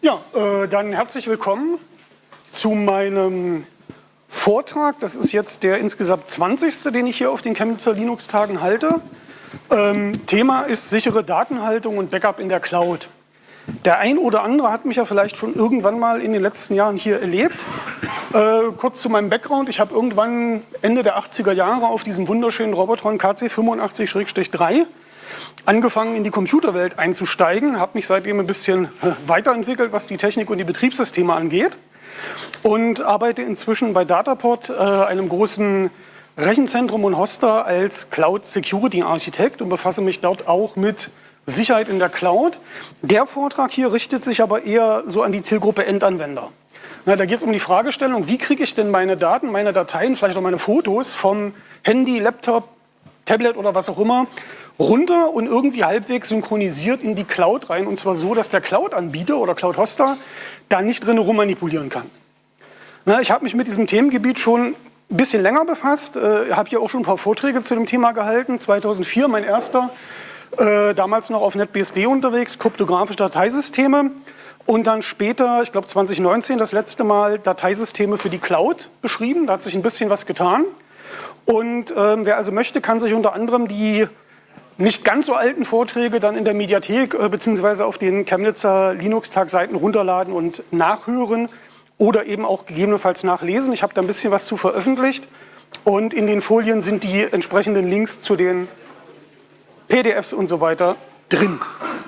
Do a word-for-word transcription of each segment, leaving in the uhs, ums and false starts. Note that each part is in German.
Ja, äh, dann herzlich willkommen zu meinem Vortrag. Das ist jetzt der insgesamt zwanzigste, den ich hier auf den Chemnitzer Linux-Tagen halte. Ähm, Thema ist sichere Datenhaltung und Backup in der Cloud. Der ein oder andere hat mich ja vielleicht schon irgendwann mal in den letzten Jahren hier erlebt. Äh, kurz zu meinem Background. Ich habe irgendwann Ende der achtziger Jahre auf diesem wunderschönen Robotron K C fünfundachtzig drei angefangen, in die Computerwelt einzusteigen, habe mich seitdem ein bisschen weiterentwickelt, was die Technik und die Betriebssysteme angeht und arbeite inzwischen bei Dataport, äh, einem großen Rechenzentrum und Hoster, als Cloud Security Architekt und befasse mich dort auch mit Sicherheit in der Cloud. Der Vortrag hier richtet sich aber eher so an die Zielgruppe Endanwender. Na, da geht es um die Fragestellung, wie kriege ich denn meine Daten, meine Dateien, vielleicht auch meine Fotos vom Handy, Laptop, Tablet oder was auch immer runter und irgendwie halbwegs synchronisiert in die Cloud rein. Und zwar so, dass der Cloud-Anbieter oder Cloud-Hoster da nicht drin rummanipulieren kann. Na, ich habe mich mit diesem Themengebiet schon ein bisschen länger befasst. Ich äh, habe hier auch schon ein paar Vorträge zu dem Thema gehalten. zweitausendvier mein erster, äh, damals noch auf NetBSD unterwegs, kryptografische Dateisysteme. Und dann später, ich glaube zwanzig neunzehn, das letzte Mal Dateisysteme für die Cloud beschrieben. Da hat sich ein bisschen was getan. Und äh, wer also möchte, kann sich unter anderem die nicht ganz so alten Vorträge dann in der Mediathek äh, beziehungsweise auf den Chemnitzer Linux-Tag-Seiten runterladen und nachhören oder eben auch gegebenenfalls nachlesen. Ich habe da ein bisschen was zu veröffentlicht und in den Folien sind die entsprechenden Links zu den P D Fs und so weiter drin.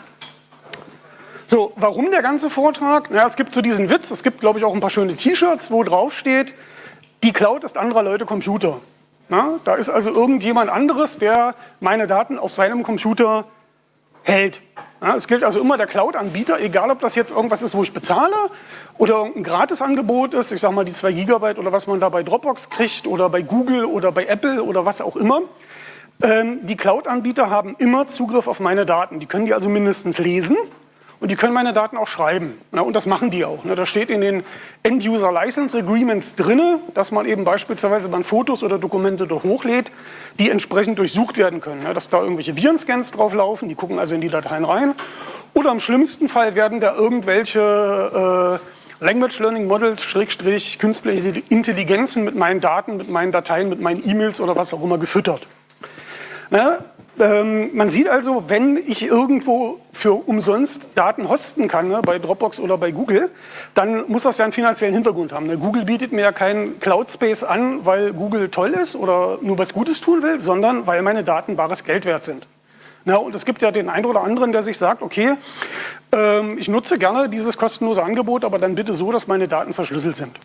So, warum der ganze Vortrag? Na, es gibt so diesen Witz, es gibt, glaube ich, auch ein paar schöne T-Shirts, wo drauf steht, die Cloud ist anderer Leute Computer. Na, da ist also irgendjemand anderes, der meine Daten auf seinem Computer hält. Ja, es gilt also immer der Cloud-Anbieter, egal ob das jetzt irgendwas ist, wo ich bezahle oder irgendein Gratisangebot ist, ich sage mal die zwei Gigabyte oder was man da bei Dropbox kriegt oder bei Google oder bei Apple oder was auch immer. Ähm, die Cloud-Anbieter haben immer Zugriff auf meine Daten. Die können die also mindestens lesen. Und die können meine Daten auch schreiben. Na, und das machen die auch. Na, da steht in den End-User License Agreements drin, dass man eben beispielsweise man Fotos oder Dokumente dort hochlädt, die entsprechend durchsucht werden können. Na, dass da irgendwelche Virenscans drauf laufen, die gucken also in die Dateien rein. Oder im schlimmsten Fall werden da irgendwelche äh, Language Learning Models, Schrägstrich, künstliche Intelligenzen mit meinen Daten, mit meinen Dateien, mit meinen E-Mails oder was auch immer gefüttert. Na, Ähm, man sieht also, wenn ich irgendwo für umsonst Daten hosten kann, ne, bei Dropbox oder bei Google, dann muss das ja einen finanziellen Hintergrund haben. Ne? Google bietet mir ja keinen Cloud Space an, weil Google toll ist oder nur was Gutes tun will, sondern weil meine Daten bares Geld wert sind. Na, und es gibt ja den einen oder anderen, der sich sagt, okay, ähm, ich nutze gerne dieses kostenlose Angebot, aber dann bitte so, dass meine Daten verschlüsselt sind.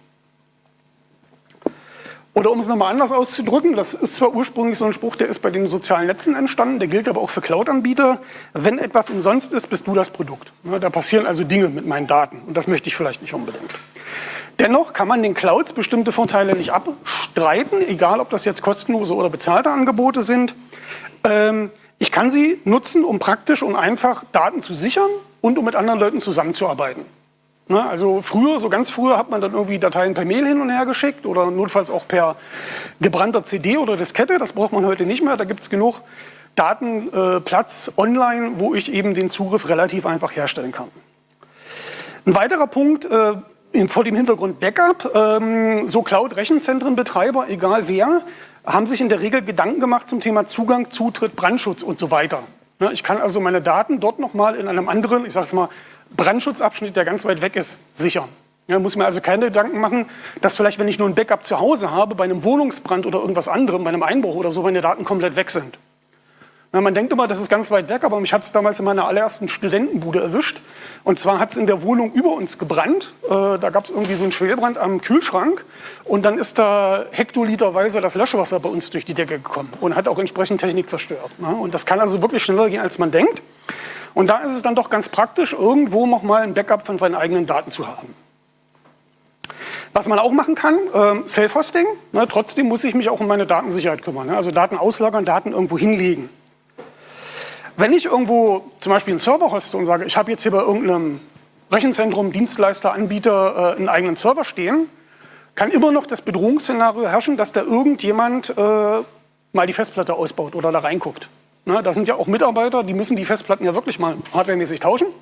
Oder um es nochmal anders auszudrücken, das ist zwar ursprünglich so ein Spruch, der ist bei den sozialen Netzen entstanden, der gilt aber auch für Cloud-Anbieter. Wenn etwas umsonst ist, bist du das Produkt. Da passieren also Dinge mit meinen Daten und das möchte ich vielleicht nicht unbedingt. Dennoch kann man den Clouds bestimmte Vorteile nicht abstreiten, egal ob das jetzt kostenlose oder bezahlte Angebote sind. Ich kann sie nutzen, um praktisch und einfach Daten zu sichern und um mit anderen Leuten zusammenzuarbeiten. Na, also früher, so ganz früher, hat man dann irgendwie Dateien per Mail hin und her geschickt oder notfalls auch per gebrannter C D oder Diskette. Das braucht man heute nicht mehr. Da gibt es genug Datenplatz äh, online, wo ich eben den Zugriff relativ einfach herstellen kann. Ein weiterer Punkt äh, vor dem Hintergrund Backup. Ähm, so Cloud-Rechenzentrenbetreiber, egal wer, haben sich in der Regel Gedanken gemacht zum Thema Zugang, Zutritt, Brandschutz und so weiter. Na, ich kann also meine Daten dort nochmal in einem anderen, ich sage es mal, Brandschutzabschnitt, der ganz weit weg ist, sichern. Ja, muss mir also keine Gedanken machen, dass vielleicht, wenn ich nur ein Backup zu Hause habe, bei einem Wohnungsbrand oder irgendwas anderem, bei einem Einbruch oder so, meine Daten komplett weg sind. Na, man denkt immer, das ist ganz weit weg, aber mich hat es damals in meiner allerersten Studentenbude erwischt. Und zwar hat es in der Wohnung über uns gebrannt. Äh, da gab es irgendwie so einen Schwelbrand am Kühlschrank. Und dann ist da hektoliterweise das Löschwasser bei uns durch die Decke gekommen und hat auch entsprechend Technik zerstört. Na, und das kann also wirklich schneller gehen, als man denkt. Und da ist es dann doch ganz praktisch, irgendwo nochmal ein Backup von seinen eigenen Daten zu haben. Was man auch machen kann, äh, Self-Hosting. Ne, trotzdem muss ich mich auch um meine Datensicherheit kümmern. Ne, also Daten auslagern, Daten irgendwo hinlegen. Wenn ich irgendwo zum Beispiel einen Server hoste und sage, ich habe jetzt hier bei irgendeinem Rechenzentrum, Dienstleister, Anbieter äh, einen eigenen Server stehen, kann immer noch das Bedrohungsszenario herrschen, dass da irgendjemand äh, mal die Festplatte ausbaut oder da reinguckt. Na, da sind ja auch Mitarbeiter, die müssen die Festplatten ja wirklich mal hardwaremäßig tauschen.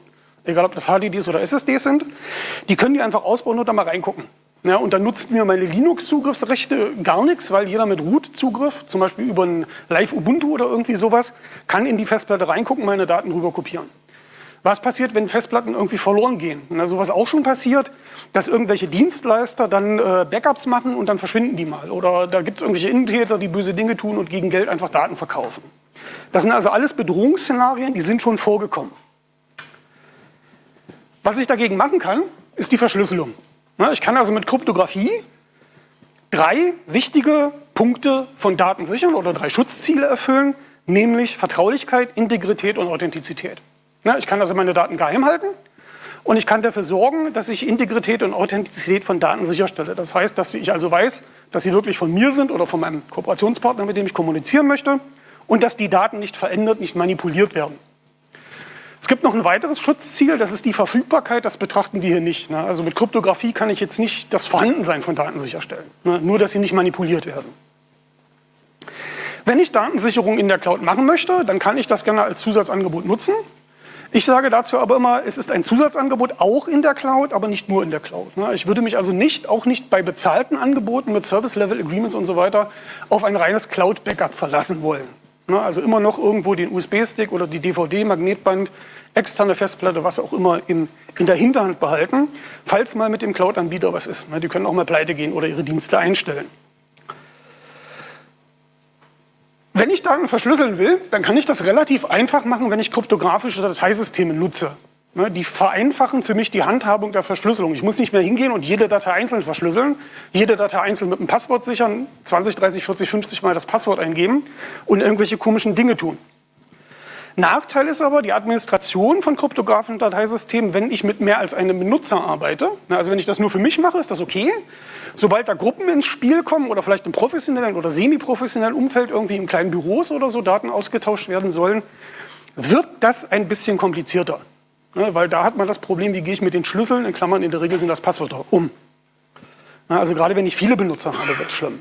egal ob das H D Ds oder S S Ds sind, die können die einfach ausbauen und da mal reingucken. Ja, und dann nutzt mir meine Linux-Zugriffsrechte gar nichts, weil jeder mit Root-Zugriff, zum Beispiel über ein Live-Ubuntu oder irgendwie sowas, kann in die Festplatte reingucken, meine Daten rüber kopieren. Was passiert, wenn Festplatten irgendwie verloren gehen? Na, sowas auch schon passiert, dass irgendwelche Dienstleister dann äh, Backups machen und dann verschwinden die mal. Oder da gibt es irgendwelche Innentäter, die böse Dinge tun und gegen Geld einfach Daten verkaufen. Das sind also alles Bedrohungsszenarien, die sind schon vorgekommen. Was ich dagegen machen kann, ist die Verschlüsselung. Ich kann also mit Kryptographie drei wichtige Punkte von Daten sichern oder drei Schutzziele erfüllen, nämlich Vertraulichkeit, Integrität und Authentizität. Ich kann also meine Daten geheim halten und ich kann dafür sorgen, dass ich Integrität und Authentizität von Daten sicherstelle. Das heißt, dass ich also weiß, dass sie wirklich von mir sind oder von meinem Kooperationspartner, mit dem ich kommunizieren möchte, und dass die Daten nicht verändert, nicht manipuliert werden. Es gibt noch ein weiteres Schutzziel, das ist die Verfügbarkeit, das betrachten wir hier nicht. Also mit Kryptographie kann ich jetzt nicht das Vorhandensein von Daten sicherstellen, nur dass sie nicht manipuliert werden. Wenn ich Datensicherung in der Cloud machen möchte, dann kann ich das gerne als Zusatzangebot nutzen. Ich sage dazu aber immer, es ist ein Zusatzangebot auch in der Cloud, aber nicht nur in der Cloud. Ich würde mich also nicht, auch nicht bei bezahlten Angeboten mit Service-Level-Agreements und so weiter, auf ein reines Cloud-Backup verlassen wollen. Also immer noch irgendwo den U S B-Stick oder die D V D, Magnetband, externe Festplatte, was auch immer in, in der Hinterhand behalten, falls mal mit dem Cloud-Anbieter was ist. Die können auch mal pleite gehen oder ihre Dienste einstellen. Wenn ich Daten verschlüsseln will, dann kann ich das relativ einfach machen, wenn ich kryptografische Dateisysteme nutze. Die vereinfachen für mich die Handhabung der Verschlüsselung. Ich muss nicht mehr hingehen und jede Datei einzeln verschlüsseln, jede Datei einzeln mit einem Passwort sichern, zwanzig, dreißig, vierzig, fünfzig Mal das Passwort eingeben und irgendwelche komischen Dinge tun. Nachteil ist aber die Administration von kryptografischen Dateisystemen, wenn ich mit mehr als einem Benutzer arbeite. Also wenn ich das nur für mich mache, ist das okay. Sobald da Gruppen ins Spiel kommen oder vielleicht im professionellen oder semi-professionellen Umfeld, irgendwie in kleinen Büros oder so Daten ausgetauscht werden sollen, wird das ein bisschen komplizierter. Ja, weil da hat man das Problem, wie gehe ich mit den Schlüsseln, in Klammern in der Regel sind das Passwörter, um. Ja, also gerade wenn ich viele Benutzer habe, wird es schlimm.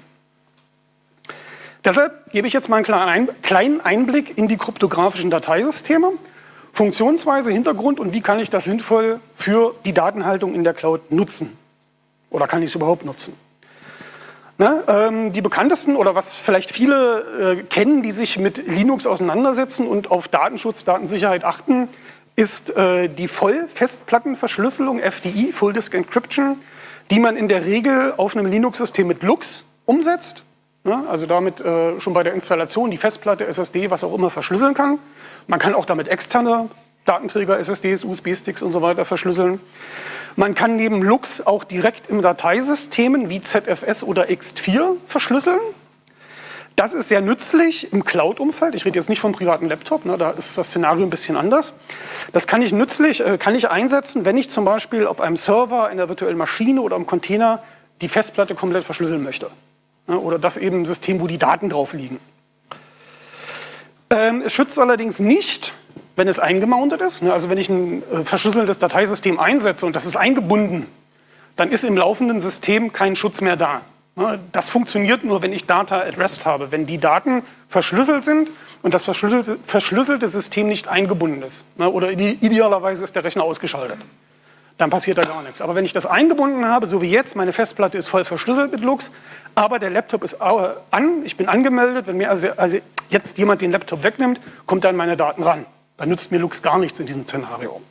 Deshalb gebe ich jetzt mal einen kleinen Einblick in die kryptografischen Dateisysteme, Funktionsweise, Hintergrund und wie kann ich das sinnvoll für die Datenhaltung in der Cloud nutzen. Oder kann ich es überhaupt nutzen? Na, ähm, die bekanntesten oder was vielleicht viele äh, kennen, die sich mit Linux auseinandersetzen und auf Datenschutz, Datensicherheit achten, ist äh, die Vollfestplattenverschlüsselung, F D I, Full Disk Encryption, die man in der Regel auf einem Linux-System mit Lux umsetzt. Ja, also damit äh, schon bei der Installation die Festplatte, S S D, was auch immer verschlüsseln kann. Man kann auch damit externe Datenträger, S S Ds, U S B-Sticks und so weiter verschlüsseln. Man kann neben Lux auch direkt im Dateisystemen wie Z F S oder X vier verschlüsseln. Das ist sehr nützlich im Cloud-Umfeld. Ich rede jetzt nicht vom privaten Laptop, ne, da ist das Szenario ein bisschen anders. Das kann ich nützlich, äh, kann ich einsetzen, wenn ich zum Beispiel auf einem Server, in der virtuellen Maschine oder im Container die Festplatte komplett verschlüsseln möchte. Ja, oder das eben ein System, wo die Daten drauf liegen. Ähm, es schützt allerdings nicht, wenn es eingemountet ist. Ne, also wenn ich ein äh, verschlüsseltes Dateisystem einsetze und das ist eingebunden, dann ist im laufenden System kein Schutz mehr da. Das funktioniert nur, wenn ich Data at Rest habe, wenn die Daten verschlüsselt sind und das verschlüsselte, verschlüsselte System nicht eingebunden ist. Oder idealerweise ist der Rechner ausgeschaltet. Dann passiert da gar nichts. Aber wenn ich das eingebunden habe, so wie jetzt, meine Festplatte ist voll verschlüsselt mit Lux, aber der Laptop ist an, ich bin angemeldet, wenn mir also, also jetzt jemand den Laptop wegnimmt, kommt dann meine Daten ran. Dann nützt mir Lux gar nichts in diesem Szenario.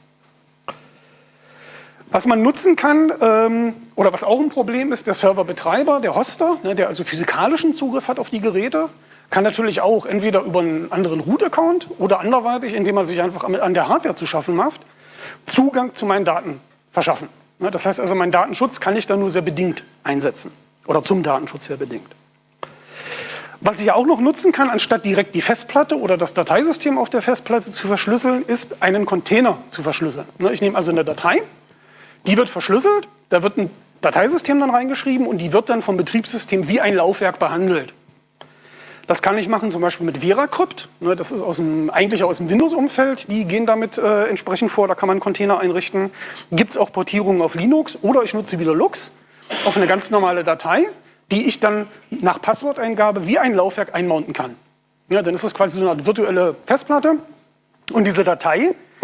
Was man nutzen kann, ähm, oder was auch ein Problem ist, der Serverbetreiber, der Hoster, ne, der also physikalischen Zugriff hat auf die Geräte, kann natürlich auch entweder über einen anderen Root-Account oder anderweitig, indem er sich einfach an der Hardware zu schaffen macht, Zugang zu meinen Daten verschaffen. Ne, das heißt also, meinen Datenschutz kann ich da nur sehr bedingt einsetzen. Oder zum Datenschutz sehr bedingt. Was ich auch noch nutzen kann, anstatt direkt die Festplatte oder das Dateisystem auf der Festplatte zu verschlüsseln, ist einen Container zu verschlüsseln. Ne, ich nehme also eine Datei, die wird verschlüsselt, da wird ein Dateisystem dann reingeschrieben und die wird dann vom Betriebssystem wie ein Laufwerk behandelt. Das kann ich machen zum Beispiel mit VeraCrypt, das ist aus dem, eigentlich aus dem Windows-Umfeld, die gehen damit äh, entsprechend vor, da kann man einen Container einrichten. Gibt es auch Portierungen auf Linux oder ich nutze wieder Lux auf eine ganz normale Datei, die ich dann nach Passworteingabe wie ein Laufwerk einmounten kann. Ja, dann ist das quasi so eine virtuelle Festplatte und diese Datei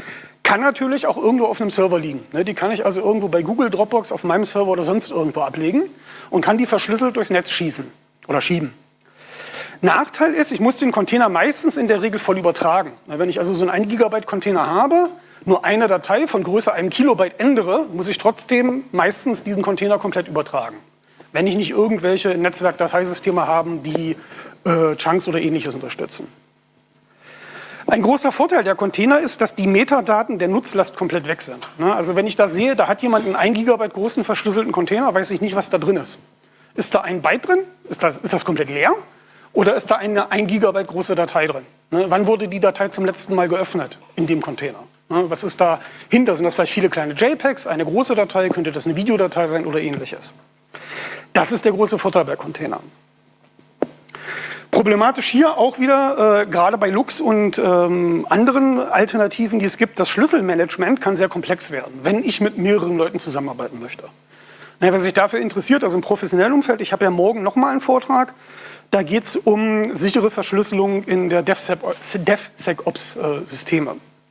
Kann natürlich auch irgendwo auf einem Server liegen. Die kann ich also irgendwo bei Google, Dropbox, auf meinem Server oder sonst irgendwo ablegen und kann die verschlüsselt durchs Netz schießen oder schieben. Nachteil ist, ich muss den Container meistens in der Regel voll übertragen. Wenn ich also so einen ein Gigabyte Container habe, nur eine Datei von Größe einem Kilobyte ändere, muss ich trotzdem meistens diesen Container komplett übertragen. Wenn ich nicht irgendwelche Netzwerkdateisysteme habe, die äh, Chunks oder ähnliches unterstützen. Ein großer Vorteil der Container ist, dass die Metadaten der Nutzlast komplett weg sind. Also wenn ich da sehe, da hat jemand einen ein Gigabyte großen verschlüsselten Container, weiß ich nicht, was da drin ist. Ist da ein Byte drin? Ist das, ist das komplett leer? Oder ist da eine ein Gigabyte große Datei drin? Wann wurde die Datei zum letzten Mal geöffnet in dem Container? Was ist dahinter? Sind das vielleicht viele kleine JPEGs, eine große Datei? Könnte das eine Videodatei sein oder ähnliches? Das ist der große Vorteil bei Containern. Problematisch hier auch wieder, äh, gerade bei Lux und ähm, anderen Alternativen, die es gibt, das Schlüsselmanagement kann sehr komplex werden, wenn ich mit mehreren Leuten zusammenarbeiten möchte. Naja, wer sich dafür interessiert, also im professionellen Umfeld, ich habe ja morgen nochmal einen Vortrag, da geht es um sichere Verschlüsselung in der DevSecOps-Systeme.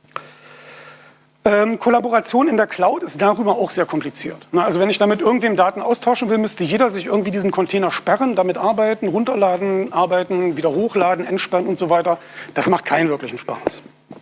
Ähm, Kollaboration in der Cloud ist darüber auch sehr kompliziert. Na, also wenn ich damit irgendwem Daten austauschen will, müsste jeder sich irgendwie diesen Container sperren, damit arbeiten, runterladen, arbeiten, wieder hochladen, entsperren und so weiter. Das macht keinen wirklichen Spaß.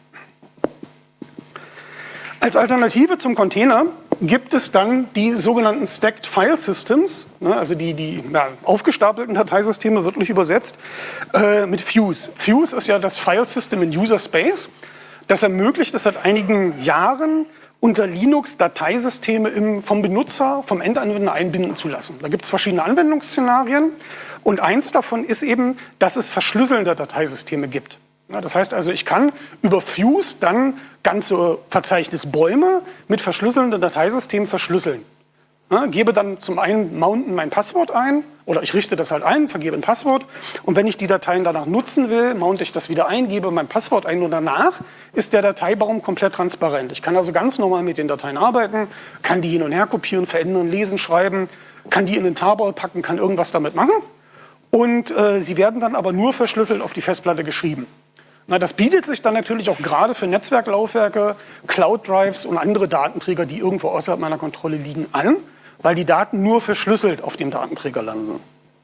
Als Alternative zum Container gibt es dann die sogenannten Stacked File Systems, ne, also die, die ja, aufgestapelten Dateisysteme, wörtlich übersetzt, äh, mit Fuse. Fuse ist ja das File System in User Space. Das ermöglicht es seit einigen Jahren, unter Linux Dateisysteme im, vom Benutzer, vom Endanwender einbinden zu lassen. Da gibt es verschiedene Anwendungsszenarien und eins davon ist eben, dass es verschlüsselnde Dateisysteme gibt. Ja, das heißt also, ich kann über Fuse dann ganze Verzeichnisbäume mit verschlüsselnden Dateisystemen verschlüsseln. Ja, gebe dann zum einen mounten mein Passwort ein oder ich richte das halt ein, vergebe ein Passwort und wenn ich die Dateien danach nutzen will, mounte ich das wieder ein, gebe mein Passwort ein und danach ist der Dateibaum komplett transparent. Ich kann also ganz normal mit den Dateien arbeiten, kann die hin und her kopieren, verändern, lesen, schreiben, kann die in den Tarball packen, kann irgendwas damit machen und äh, sie werden dann aber nur verschlüsselt auf die Festplatte geschrieben. Na, das bietet sich dann natürlich auch gerade für Netzwerklaufwerke, Cloud-Drives und andere Datenträger, die irgendwo außerhalb meiner Kontrolle liegen, an, weil die Daten nur verschlüsselt auf dem Datenträger landen.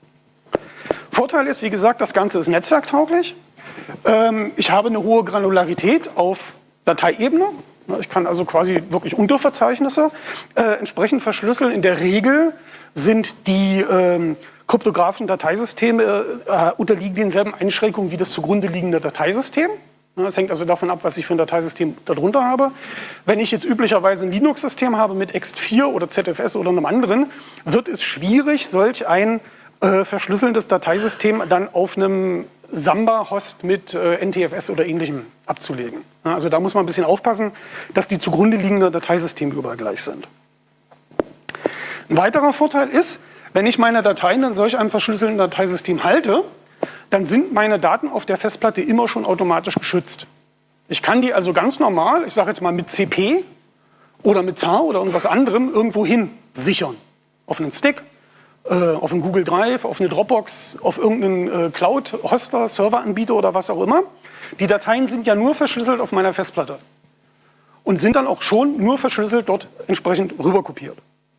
Vorteil ist, wie gesagt, das Ganze ist netzwerktauglich. Ähm, ich habe eine hohe Granularität auf Dateiebene. Ich kann also quasi wirklich Unterverzeichnisse äh, entsprechend verschlüsseln. In der Regel sind die ähm, kryptografischen Dateisysteme äh, unterliegen denselben Einschränkungen wie das zugrunde liegende Dateisystem. Das hängt also davon ab, was ich für ein Dateisystem darunter habe. Wenn ich jetzt üblicherweise ein Linux-System habe mit ext vier oder Z F S oder einem anderen, wird es schwierig, solch ein äh, verschlüsselndes Dateisystem dann auf einem Samba-Host mit äh, N T F S oder Ähnlichem abzulegen. Ja, also da muss man ein bisschen aufpassen, dass die zugrunde liegenden Dateisysteme überall gleich sind. Ein weiterer Vorteil ist, wenn ich meine Dateien in solch einem verschlüsselten Dateisystem halte, dann sind meine Daten auf der Festplatte immer schon automatisch geschützt. Ich kann die also ganz normal, ich sage jetzt mal mit C P oder mit T A R oder irgendwas anderem irgendwo hin sichern. Auf einen Stick, äh, auf einen Google Drive, auf eine Dropbox, auf irgendeinen äh, Cloud-Hoster, Serveranbieter oder was auch immer. Die Dateien sind ja nur verschlüsselt auf meiner Festplatte und sind dann auch schon nur verschlüsselt dort entsprechend rüberkopiert.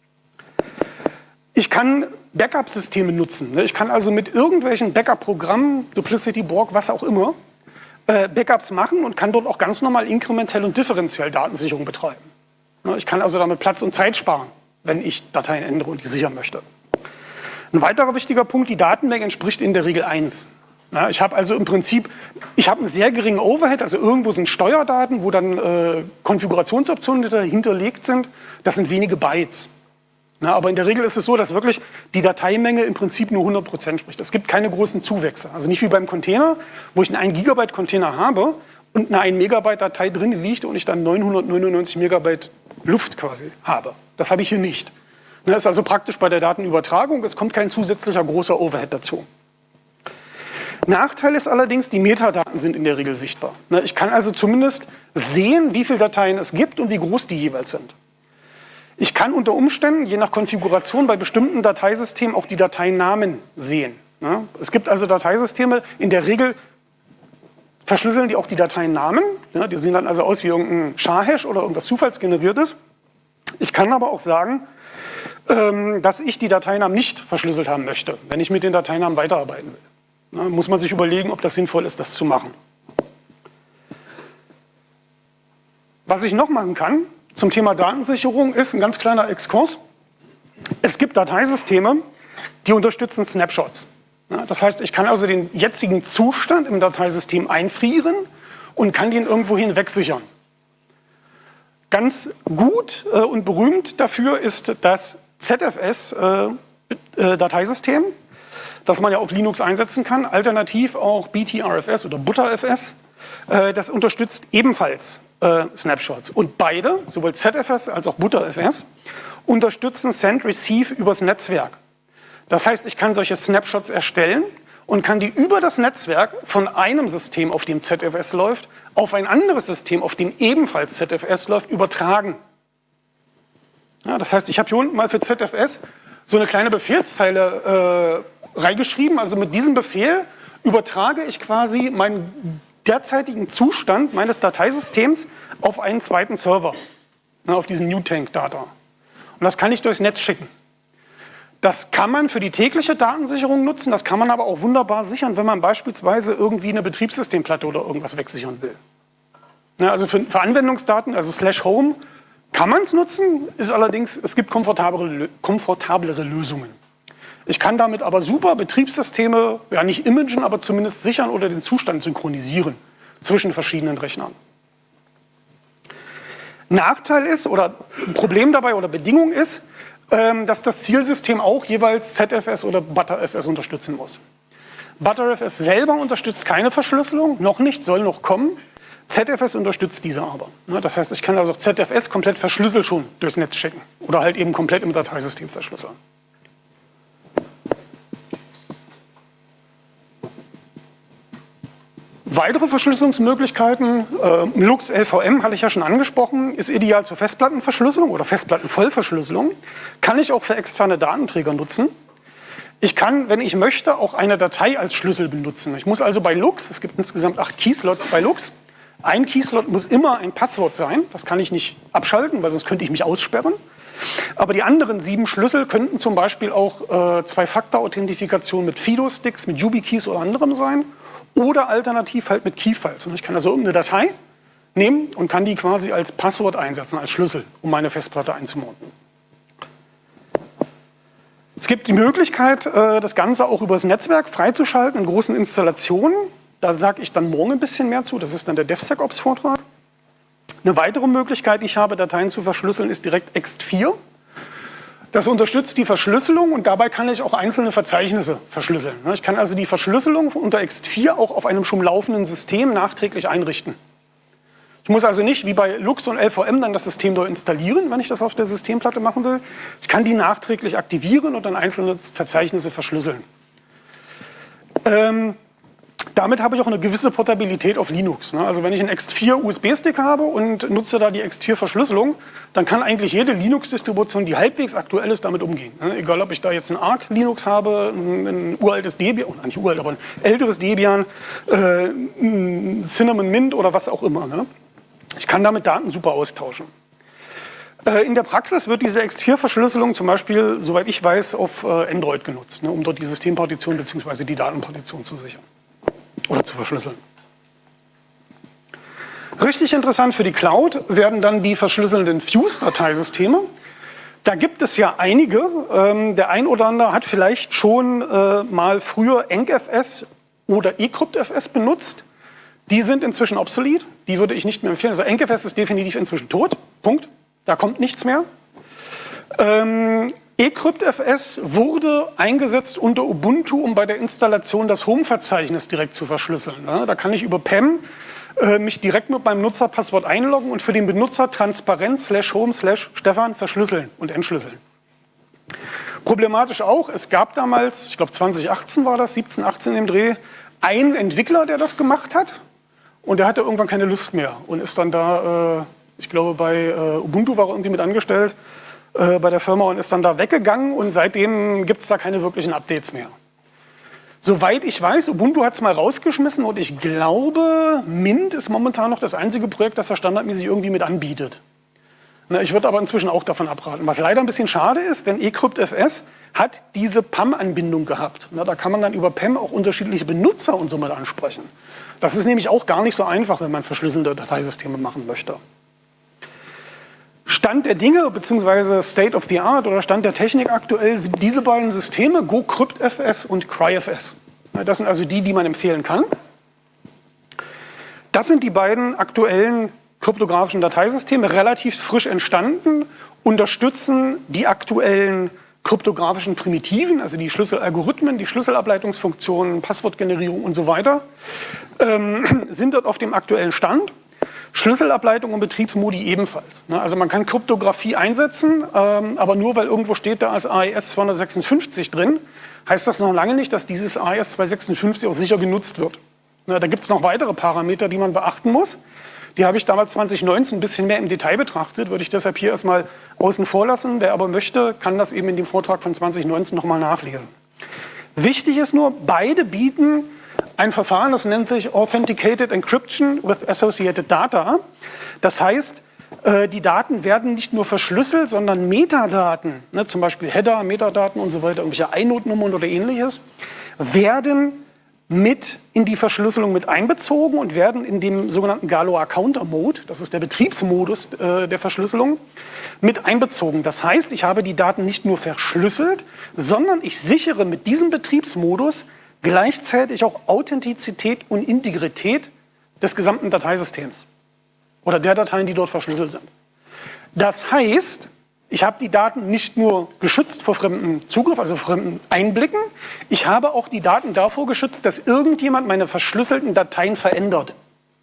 Ich kann Backup-Systeme nutzen. Ich kann also mit irgendwelchen Backup-Programmen, Duplicity, Borg, was auch immer, äh, Backups machen und kann dort auch ganz normal inkrementell und differenziell Datensicherung betreiben. Ich kann also damit Platz und Zeit sparen, wenn ich Dateien ändere und die sichern möchte. Ein weiterer wichtiger Punkt, die Datenmenge entspricht in der Regel eins. Ja, ich habe also im Prinzip, ich habe einen sehr geringen Overhead, also irgendwo sind Steuerdaten, wo dann äh, Konfigurationsoptionen hinterlegt sind. Das sind wenige Bytes. Na, aber in der Regel ist es so, dass wirklich die Dateimenge im Prinzip nur hundert Prozent spricht. Es gibt keine großen Zuwächse. Also nicht wie beim Container, wo ich einen ein Gigabyte Container habe und eine ein Megabyte Datei drin liegt und ich dann neunhundertneunundneunzig Megabyte Luft quasi habe. Das habe ich hier nicht. Das ist also praktisch bei der Datenübertragung. Es kommt kein zusätzlicher großer Overhead dazu. Nachteil ist allerdings, die Metadaten sind in der Regel sichtbar. Ich kann also zumindest sehen, wie viele Dateien es gibt und wie groß die jeweils sind. Ich kann unter Umständen, je nach Konfiguration, bei bestimmten Dateisystemen auch die Dateinamen sehen. Es gibt also Dateisysteme, in der Regel verschlüsseln die auch die Dateinamen. Ja, die sehen dann also aus wie irgendein SHA-Hash oder irgendwas zufallsgeneriertes. Ich kann aber auch sagen, ähm, dass ich die Dateinamen nicht verschlüsselt haben möchte, wenn ich mit den Dateinamen weiterarbeiten will. Ja, muss man sich überlegen, ob das sinnvoll ist, das zu machen. Was ich noch machen kann zum Thema Datensicherung ist ein ganz kleiner Exkurs. Es gibt Dateisysteme, die unterstützen Snapshots. Ja, das heißt, ich kann also den jetzigen Zustand im Dateisystem einfrieren und kann den irgendwo hinwegsichern. Ganz gut äh, und berühmt dafür ist das Z F S-Dateisystem, äh, äh, das man ja auf Linux einsetzen kann, alternativ auch B T R F S oder ButterFS. Äh, das unterstützt ebenfalls äh, Snapshots. Und beide, sowohl Z F S als auch ButterFS, unterstützen Send-Receive übers Netzwerk. Das heißt, ich kann solche Snapshots erstellen und kann die über das Netzwerk von einem System, auf dem Z F S läuft, auf ein anderes System, auf dem ebenfalls Z F S läuft, übertragen. Ja, das heißt, ich habe hier unten mal für Z F S so eine kleine Befehlszeile äh, reingeschrieben. Also mit diesem Befehl übertrage ich quasi meinen derzeitigen Zustand meines Dateisystems auf einen zweiten Server, ja, auf diesen NewTank-Data. Und das kann ich durchs Netz schicken. Das kann man für die tägliche Datensicherung nutzen, das kann man aber auch wunderbar sichern, wenn man beispielsweise irgendwie eine Betriebssystemplatte oder irgendwas wegsichern will. Ja, also für, für Anwendungsdaten, also slash home, kann man es nutzen, ist allerdings, es gibt komfortablere, komfortablere Lösungen. Ich kann damit aber super Betriebssysteme, ja nicht imagen, aber zumindest sichern oder den Zustand synchronisieren zwischen verschiedenen Rechnern. Nachteil ist, oder Problem dabei oder Bedingung ist, dass das Zielsystem auch jeweils Z F S oder ButterFS unterstützen muss. ButterFS selber unterstützt keine Verschlüsselung, noch nicht, soll noch kommen. Z F S unterstützt diese aber. Das heißt, ich kann also Z F S komplett verschlüsselt schon durchs Netz schicken oder halt eben komplett im Dateisystem verschlüsseln. Weitere Verschlüsselungsmöglichkeiten, äh, Lux L V M hatte ich ja schon angesprochen, ist ideal zur Festplattenverschlüsselung oder Festplattenvollverschlüsselung. Kann ich auch für externe Datenträger nutzen. Ich kann, wenn ich möchte, auch eine Datei als Schlüssel benutzen. Ich muss also bei Lux, es gibt insgesamt acht Keyslots bei Lux, ein Keyslot muss immer ein Passwort sein. Das kann ich nicht abschalten, weil sonst könnte ich mich aussperren. Aber die anderen sieben Schlüssel könnten zum Beispiel auch äh, Zwei-Faktor-Authentifikation mit Fido-Sticks, mit YubiKeys oder anderem sein. Oder alternativ halt mit Keyfiles. Ich kann also irgendeine Datei nehmen und kann die quasi als Passwort einsetzen, als Schlüssel, um meine Festplatte einzumonten. Es gibt die Möglichkeit, das Ganze auch übers Netzwerk freizuschalten in großen Installationen. Da sage ich dann morgen ein bisschen mehr zu, das ist dann der DevSecOps-Vortrag. Eine weitere Möglichkeit, die ich habe, Dateien zu verschlüsseln, ist direkt X T vier. Das unterstützt die Verschlüsselung und dabei kann ich auch einzelne Verzeichnisse verschlüsseln. Ich kann also die Verschlüsselung unter X T vier auch auf einem schon laufenden System nachträglich einrichten. Ich muss also nicht wie bei Lux und L V M dann das System neu installieren, wenn ich das auf der Systemplatte machen will. Ich kann die nachträglich aktivieren und dann einzelne Verzeichnisse verschlüsseln. Ähm, Damit habe ich auch eine gewisse Portabilität auf Linux. Also wenn ich einen X T vier U S B-Stick habe und nutze da die X T vier Verschlüsselung, dann kann eigentlich jede Linux-Distribution, die halbwegs aktuell ist, damit umgehen. Egal, ob ich da jetzt ein Arc Linux habe, ein uraltes Debian, oder nicht uralt, aber ein älteres Debian, ein Cinnamon Mint oder was auch immer. Ich kann damit Daten super austauschen. In der Praxis wird diese X T vier Verschlüsselung zum Beispiel, soweit ich weiß, auf Android genutzt, um dort die Systempartition bzw. die Datenpartition zu sichern. Oder zu verschlüsseln. Richtig interessant für die Cloud werden dann die verschlüsselnden Fuse-Dateisysteme. Da gibt es ja einige. Ähm, der ein oder andere hat vielleicht schon äh, mal früher EncFS oder eCryptFS benutzt. Die sind inzwischen obsolet. Die würde ich nicht mehr empfehlen. Also EncFS ist definitiv inzwischen tot. Punkt. Da kommt nichts mehr. Ähm, eCryptFS wurde eingesetzt unter Ubuntu, um bei der Installation das Home-Verzeichnis direkt zu verschlüsseln. Da kann ich über P E M äh, mich direkt mit meinem Nutzerpasswort einloggen und für den Benutzer transparent slash home slash Stefan verschlüsseln und entschlüsseln. Problematisch auch, es gab damals, ich glaube zwanzig achtzehn war das, siebzehn, achtzehn im Dreh, einen Entwickler, der das gemacht hat und der hatte irgendwann keine Lust mehr und ist dann da, äh, ich glaube bei äh, Ubuntu war er irgendwie mit angestellt, bei der Firma und ist dann da weggegangen und seitdem gibt es da keine wirklichen Updates mehr. Soweit ich weiß, Ubuntu hat es mal rausgeschmissen und ich glaube, Mint ist momentan noch das einzige Projekt, das er standardmäßig irgendwie mit anbietet. Na, ich würde aber inzwischen auch davon abraten. Was leider ein bisschen schade ist, denn eCryptFS hat diese P A M-Anbindung gehabt. Na, da kann man dann über P A M auch unterschiedliche Benutzer und so mal ansprechen. Das ist nämlich auch gar nicht so einfach, wenn man verschlüsselte Dateisysteme machen möchte. Stand der Dinge bzw. State of the Art oder Stand der Technik aktuell sind diese beiden Systeme, GoCryptFS und CryFS. Das sind also die, die man empfehlen kann. Das sind die beiden aktuellen kryptografischen Dateisysteme, relativ frisch entstanden, unterstützen die aktuellen kryptografischen Primitiven, also die Schlüsselalgorithmen, die Schlüsselableitungsfunktionen, Passwortgenerierung und so weiter, ähm, sind dort auf dem aktuellen Stand. Schlüsselableitung und Betriebsmodi ebenfalls. Also man kann Kryptographie einsetzen, ähm, aber nur weil irgendwo steht, da ist A E S zweihundertsechsundfünfzig drin, heißt das noch lange nicht, dass dieses A E S zweihundertsechsundfünfzig auch sicher genutzt wird. Na, da gibt es noch weitere Parameter, die man beachten muss. Die habe ich damals zwanzig neunzehn ein bisschen mehr im Detail betrachtet, würde ich deshalb hier erstmal außen vor lassen. Wer aber möchte, kann das eben in dem Vortrag von zwanzig neunzehn nochmal nachlesen. Wichtig ist nur, beide bieten ein Verfahren, das nennt sich Authenticated Encryption with Associated Data. Das heißt, die Daten werden nicht nur verschlüsselt, sondern Metadaten, ne, zum Beispiel Header, Metadaten und so weiter, irgendwelche Einotnummern oder ähnliches, werden mit in die Verschlüsselung mit einbezogen und werden in dem sogenannten Galois Counter Mode, das ist der Betriebsmodus äh, der Verschlüsselung, mit einbezogen. Das heißt, ich habe die Daten nicht nur verschlüsselt, sondern ich sichere mit diesem Betriebsmodus gleichzeitig auch Authentizität und Integrität des gesamten Dateisystems oder der Dateien, die dort verschlüsselt sind. Das heißt, ich habe die Daten nicht nur geschützt vor fremdem Zugriff, also fremden Einblicken, ich habe auch die Daten davor geschützt, dass irgendjemand meine verschlüsselten Dateien verändert.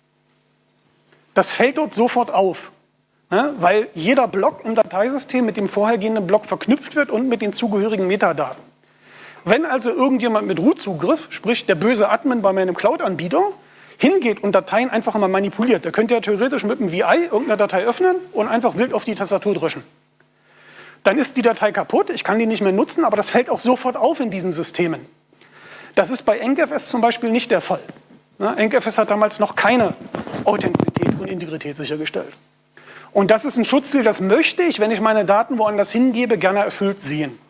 Das fällt dort sofort auf, ne, weil jeder Block im Dateisystem mit dem vorhergehenden Block verknüpft wird und mit den zugehörigen Metadaten. Wenn also irgendjemand mit Root-Zugriff, sprich der böse Admin bei meinem Cloud-Anbieter, hingeht und Dateien einfach mal manipuliert, der könnte ja theoretisch mit einem V I irgendeine Datei öffnen und einfach wild auf die Tastatur drücken. Dann ist die Datei kaputt, ich kann die nicht mehr nutzen, aber das fällt auch sofort auf in diesen Systemen. Das ist bei EncFS zum Beispiel nicht der Fall. EncFS hat damals noch keine Authentizität und Integrität sichergestellt. Und das ist ein Schutzziel, das möchte ich, wenn ich meine Daten woanders hingebe, gerne erfüllt sehen.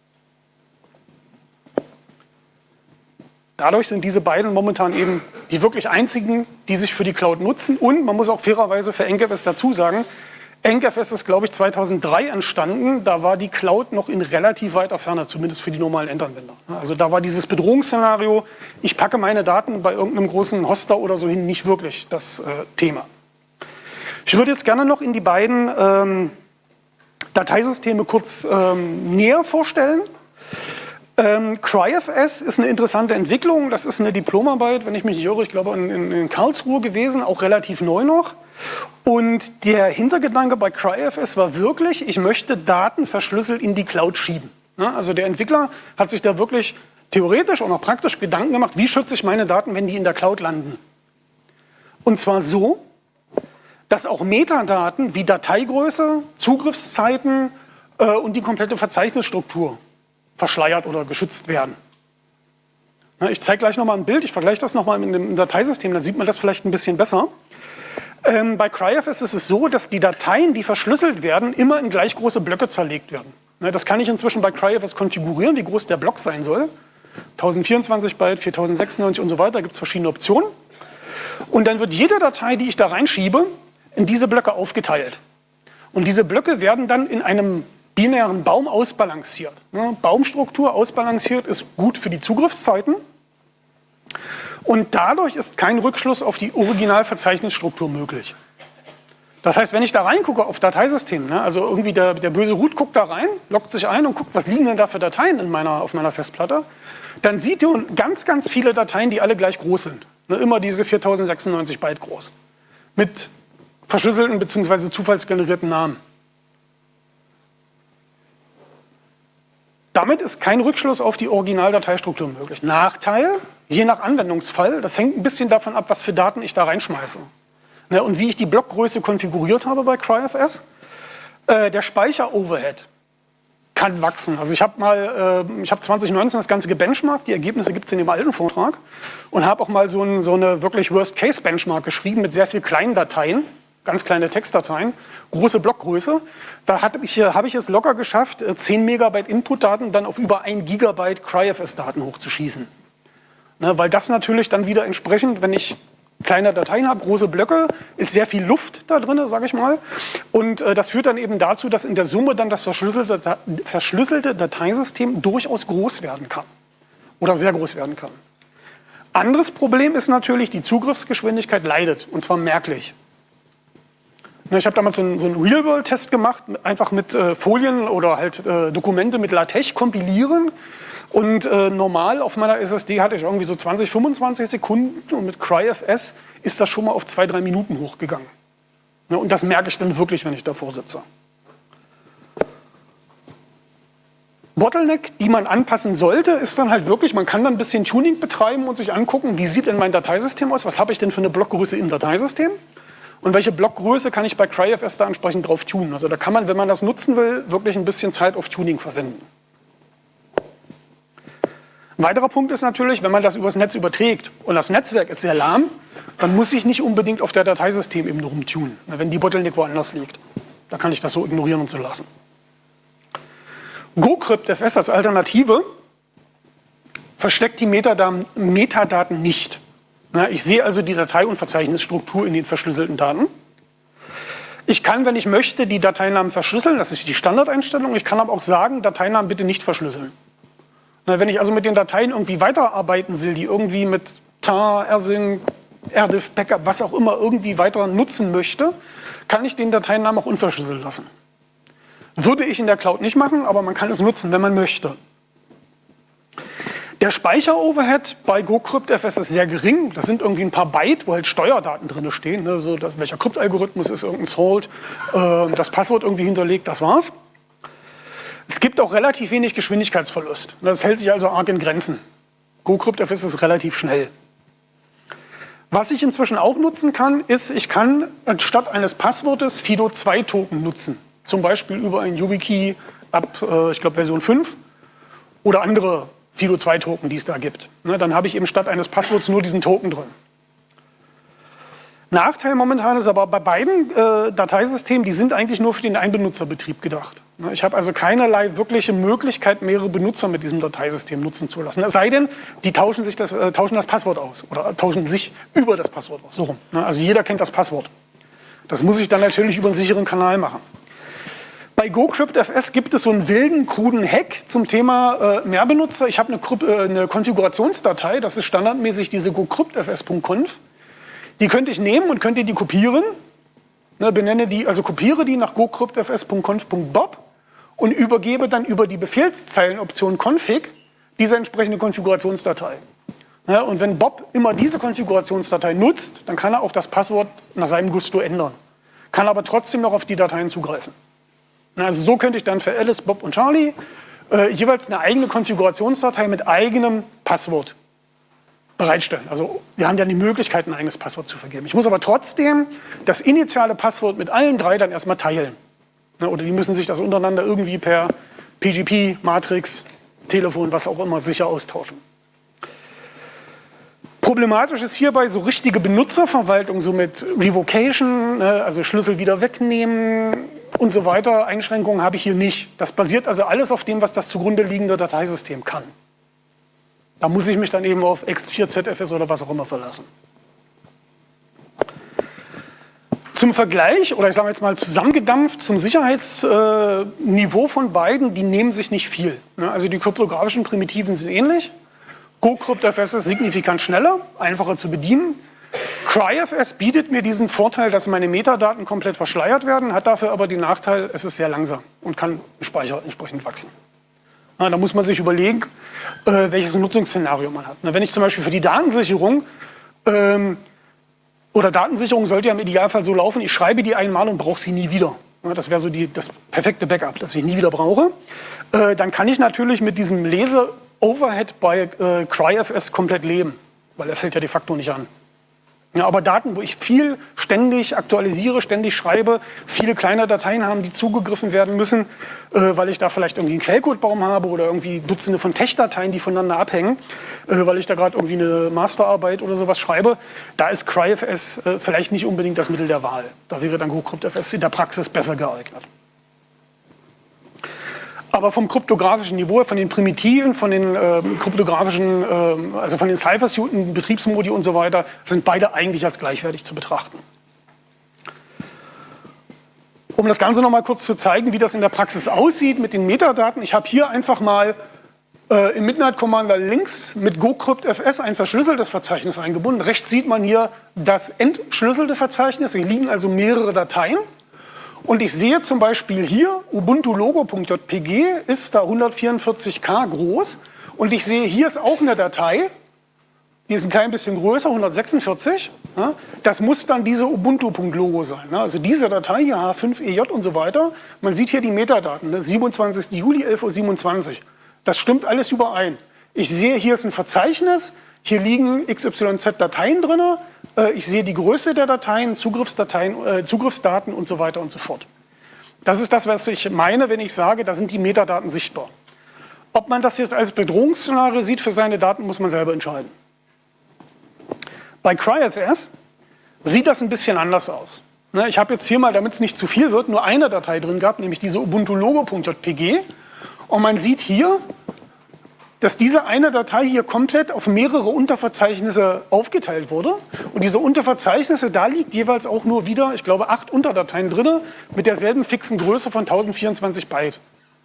Dadurch sind diese beiden momentan eben die wirklich einzigen, die sich für die Cloud nutzen. Und man muss auch fairerweise für EncFS dazu sagen, EncFS ist, glaube ich, zweitausenddrei entstanden. Da war die Cloud noch in relativ weiter Ferne, zumindest für die normalen Endanwender. Also da war dieses Bedrohungsszenario, ich packe meine Daten bei irgendeinem großen Hoster oder so hin, nicht wirklich das äh, Thema. Ich würde jetzt gerne noch in die beiden ähm, Dateisysteme kurz ähm, näher vorstellen. Ähm, CryFS ist eine interessante Entwicklung. Das ist eine Diplomarbeit, wenn ich mich nicht irre, ich glaube in, in, in Karlsruhe gewesen, auch relativ neu noch. Und der Hintergedanke bei CryFS war wirklich, ich möchte Daten verschlüsselt in die Cloud schieben. Ja, also der Entwickler hat sich da wirklich theoretisch und auch praktisch Gedanken gemacht, wie schütze ich meine Daten, wenn die in der Cloud landen. Und zwar so, dass auch Metadaten wie Dateigröße, Zugriffszeiten äh, und die komplette Verzeichnisstruktur verschleiert oder geschützt werden. Ja, ich zeige gleich nochmal ein Bild, ich vergleiche das nochmal mit dem Dateisystem, da sieht man das vielleicht ein bisschen besser. Ähm, bei CryFS ist es so, dass die Dateien, die verschlüsselt werden, immer in gleich große Blöcke zerlegt werden. Ja, das kann ich inzwischen bei CryFS konfigurieren, wie groß der Block sein soll. tausendvierundzwanzig Byte, viertausendsechsundneunzig und so weiter, gibt es verschiedene Optionen. Und dann wird jede Datei, die ich da reinschiebe, in diese Blöcke aufgeteilt. Und diese Blöcke werden dann in einem binären Baum ausbalanciert. Ja, Baumstruktur ausbalanciert ist gut für die Zugriffszeiten. Und dadurch ist kein Rückschluss auf die Originalverzeichnisstruktur möglich. Das heißt, wenn ich da reingucke auf Dateisystem, ne, also irgendwie der, der böse Root guckt da rein, loggt sich ein und guckt, was liegen denn da für Dateien in meiner, auf meiner Festplatte, dann sieht er ganz, ganz viele Dateien, die alle gleich groß sind. Ne, immer diese viertausendsechsundneunzig Byte groß. Mit verschlüsselten bzw. zufallsgenerierten Namen. Damit ist kein Rückschluss auf die Originaldateistruktur möglich. Nachteil, je nach Anwendungsfall, das hängt ein bisschen davon ab, was für Daten ich da reinschmeiße. Ne, und wie ich die Blockgröße konfiguriert habe bei CryFS. Äh, der Speicher-Overhead kann wachsen. Also ich habe mal, äh, ich habe zwanzig neunzehn das Ganze gebenchmarkt, die Ergebnisse gibt es in dem alten Vortrag und habe auch mal so, ein, so eine wirklich Worst-Case-Benchmark geschrieben mit sehr vielen kleinen Dateien, ganz kleine Textdateien, große Blockgröße. Da habe ich, hab ich es locker geschafft, zehn Megabyte Input-Daten dann auf über ein Gigabyte CryFS-Daten hochzuschießen. Ne, weil das natürlich dann wieder entsprechend, wenn ich kleine Dateien habe, große Blöcke, ist sehr viel Luft da drin, sage ich mal. Und äh, das führt dann eben dazu, dass in der Summe dann das verschlüsselte, verschlüsselte Dateisystem durchaus groß werden kann. Oder sehr groß werden kann. Anderes Problem ist natürlich, die Zugriffsgeschwindigkeit leidet. Und zwar merklich. Ich habe damals so einen, so einen Real-World-Test gemacht, einfach mit äh, Folien oder halt äh, Dokumente mit LaTeX kompilieren. Und äh, normal auf meiner S S D hatte ich irgendwie so zwanzig, fünfundzwanzig Sekunden und mit CryFS ist das schon mal auf zwei, drei Minuten hochgegangen. Ja, und das merke ich dann wirklich, wenn ich davor sitze. Bottleneck, die man anpassen sollte, ist dann halt wirklich, man kann dann ein bisschen Tuning betreiben und sich angucken, wie sieht denn mein Dateisystem aus, was habe ich denn für eine Blockgröße im Dateisystem und welche Blockgröße kann ich bei CryFS da entsprechend drauf tunen. Also da kann man, wenn man das nutzen will, wirklich ein bisschen Zeit auf Tuning verwenden. Ein weiterer Punkt ist natürlich, wenn man das übers Netz überträgt und das Netzwerk ist sehr lahm, dann muss ich nicht unbedingt auf der Dateisystemebene rumtunen, wenn die Bottleneck woanders liegt. Da kann ich das so ignorieren und so lassen. GoCryptFS als Alternative versteckt die Metadaten, Metadaten nicht. Ich sehe also die Datei- und Verzeichnisstruktur in den verschlüsselten Daten. Ich kann, wenn ich möchte, die Dateinamen verschlüsseln, das ist die Standardeinstellung. Ich kann aber auch sagen, Dateinamen bitte nicht verschlüsseln. Wenn ich also mit den Dateien irgendwie weiterarbeiten will, die irgendwie mit tar, rsync, rdiff, backup, was auch immer irgendwie weiter nutzen möchte, kann ich den Dateinamen auch unverschlüsselt lassen. Würde ich in der Cloud nicht machen, aber man kann es nutzen, wenn man möchte. Der Speicheroverhead bei GoCryptFS ist sehr gering. Das sind irgendwie ein paar Byte, wo halt Steuerdaten drin stehen. Ne? So, dass, welcher Kryptalgorithmus ist, irgendein Salt, äh, das Passwort irgendwie hinterlegt, das war's. Es gibt auch relativ wenig Geschwindigkeitsverlust. Das hält sich also arg in Grenzen. GoCryptFS ist relativ schnell. Was ich inzwischen auch nutzen kann, ist, ich kann anstatt eines Passwortes FIDO zwei Token nutzen. Zum Beispiel über ein YubiKey ab, äh, ich glaube, Version fünf oder andere FIDO zwei Token, die es da gibt. Ne, dann habe ich eben statt eines Passworts nur diesen Token drin. Nachteil momentan ist aber bei beiden äh, Dateisystemen, die sind eigentlich nur für den Einbenutzerbetrieb gedacht. Ich habe also keinerlei wirkliche Möglichkeit, mehrere Benutzer mit diesem Dateisystem nutzen zu lassen. Es sei denn, die tauschen, sich das, äh, tauschen das Passwort aus oder tauschen sich über das Passwort aus. So rum. Also jeder kennt das Passwort. Das muss ich dann natürlich über einen sicheren Kanal machen. Bei GoCryptFS gibt es so einen wilden, kruden Hack zum Thema äh, Mehrbenutzer. Ich habe eine, äh, eine Konfigurationsdatei, das ist standardmäßig diese gocryptfs punkt conf. Die könnte ich nehmen und könnte die kopieren. Ne, benenne die, also kopiere die nach gocryptfs punkt conf punkt bob und übergebe dann über die Befehlszeilenoption config diese entsprechende Konfigurationsdatei. Ja, und wenn Bob immer diese Konfigurationsdatei nutzt, dann kann er auch das Passwort nach seinem Gusto ändern. Kann aber trotzdem noch auf die Dateien zugreifen. Ja, also so könnte ich dann für Alice, Bob und Charlie äh, jeweils eine eigene Konfigurationsdatei mit eigenem Passwort bereitstellen. Also wir haben ja die Möglichkeit, ein eigenes Passwort zu vergeben. Ich muss aber trotzdem das initiale Passwort mit allen drei dann erstmal teilen. Oder die müssen sich das untereinander irgendwie per P G P, Matrix, Telefon, was auch immer, sicher austauschen. Problematisch ist hierbei so richtige Benutzerverwaltung, so mit Revocation, also Schlüssel wieder wegnehmen und so weiter. Einschränkungen habe ich hier nicht. Das basiert also alles auf dem, was das zugrunde liegende Dateisystem kann. Da muss ich mich dann eben auf X vier Z F S oder was auch immer verlassen. Zum Vergleich, oder ich sage jetzt mal zusammengedampft, zum Sicherheitsniveau äh, von beiden, die nehmen sich nicht viel. Ne? Also die kryptografischen Primitiven sind ähnlich. GoCryptFS ist signifikant schneller, einfacher zu bedienen. CryFS bietet mir diesen Vorteil, dass meine Metadaten komplett verschleiert werden, hat dafür aber den Nachteil, es ist sehr langsam und kann im Speicher entsprechend wachsen. Na, da muss man sich überlegen, äh, welches Nutzungsszenario man hat. Na, wenn ich zum Beispiel für die Datensicherung ähm, oder Datensicherung sollte ja im Idealfall so laufen, ich schreibe die einmal und brauche sie nie wieder. Ja, das wäre so die, das perfekte Backup, das ich nie wieder brauche. Äh, dann kann ich natürlich mit diesem Lese-Overhead bei äh, CryFS komplett leben, weil er fällt ja de facto nicht an. Ja, aber Daten, wo ich viel ständig aktualisiere, ständig schreibe, viele kleine Dateien haben, die zugegriffen werden müssen, äh, weil ich da vielleicht irgendwie einen Quellcodebaum habe oder irgendwie Dutzende von Tech-Dateien, die voneinander abhängen, äh, weil ich da gerade irgendwie eine Masterarbeit oder sowas schreibe, da ist CryFS äh, vielleicht nicht unbedingt das Mittel der Wahl. Da wäre dann GoCryptFS in der Praxis besser geeignet. Aber vom kryptografischen Niveau, von den Primitiven, von den äh, kryptografischen, äh, also von den Cypher-Suiten, Betriebsmodi und so weiter, sind beide eigentlich als gleichwertig zu betrachten. Um das Ganze noch mal kurz zu zeigen, wie das in der Praxis aussieht mit den Metadaten. Ich habe hier einfach mal äh, im Midnight Commander links mit GoCryptFS ein verschlüsseltes Verzeichnis eingebunden. Rechts sieht man hier das entschlüsselte Verzeichnis. Hier liegen also mehrere Dateien. Und ich sehe zum Beispiel hier, ubuntulogo.jpg ist da hundertvierundvierzig K groß. Und ich sehe, hier ist auch eine Datei, die ist ein klein bisschen größer, hundertsechsundvierzig. Ja, das muss dann diese ubuntu.logo sein. Ne? Also diese Datei hier, H fünf E J und so weiter. Man sieht hier die Metadaten, ne? siebenundzwanzigster Juli, elf Uhr siebenundzwanzig. Das stimmt alles überein. Ich sehe, hier ist ein Verzeichnis. Hier liegen X Y Z-Dateien drin. Ich sehe die Größe der Dateien, Zugriffsdateien, äh, Zugriffsdaten und so weiter und so fort. Das ist das, was ich meine, wenn ich sage, da sind die Metadaten sichtbar. Ob man das jetzt als Bedrohungsszenario sieht für seine Daten, muss man selber entscheiden. Bei CryFS sieht das ein bisschen anders aus. Ich habe jetzt hier mal, damit es nicht zu viel wird, nur eine Datei drin gehabt, nämlich diese ubuntulogo.jpg. Und man sieht hier, dass diese eine Datei hier komplett auf mehrere Unterverzeichnisse aufgeteilt wurde. Und diese Unterverzeichnisse, da liegt jeweils auch nur wieder, ich glaube, acht Unterdateien drin mit derselben fixen Größe von tausendvierundzwanzig Byte.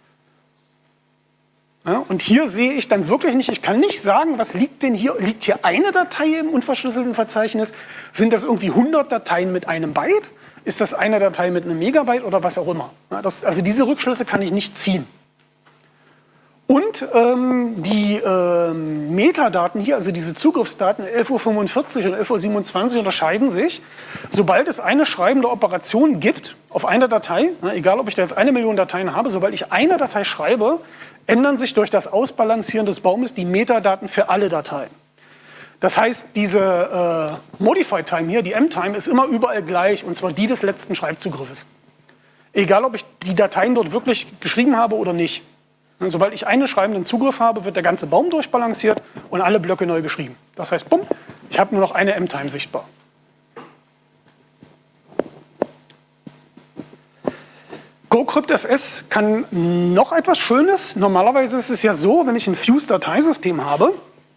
Ja, und hier sehe ich dann wirklich nicht, ich kann nicht sagen, was liegt denn hier, liegt hier eine Datei im unverschlüsselten Verzeichnis? Sind das irgendwie hundert Dateien mit einem Byte? Ist das eine Datei mit einem Megabyte oder was auch immer? Ja, das, also diese Rückschlüsse kann ich nicht ziehen. Und ähm, die ähm, Metadaten hier, also diese Zugriffsdaten elf Uhr fünfundvierzig und elf Uhr siebenundzwanzig unterscheiden sich. Sobald es eine schreibende Operation gibt auf einer Datei, ne, egal ob ich da jetzt eine Million Dateien habe, sobald ich eine Datei schreibe, ändern sich durch das Ausbalancieren des Baumes die Metadaten für alle Dateien. Das heißt, diese äh, Modified Time hier, die M-Time, ist immer überall gleich, und zwar die des letzten Schreibzugriffes. Egal, ob ich die Dateien dort wirklich geschrieben habe oder nicht. Sobald ich einen schreibenden Zugriff habe, wird der ganze Baum durchbalanciert und alle Blöcke neu geschrieben. Das heißt, bumm, ich habe nur noch eine M-Time sichtbar. GoCryptFS kann noch etwas Schönes. Normalerweise ist es ja so, wenn ich ein Fuse-Dateisystem habe,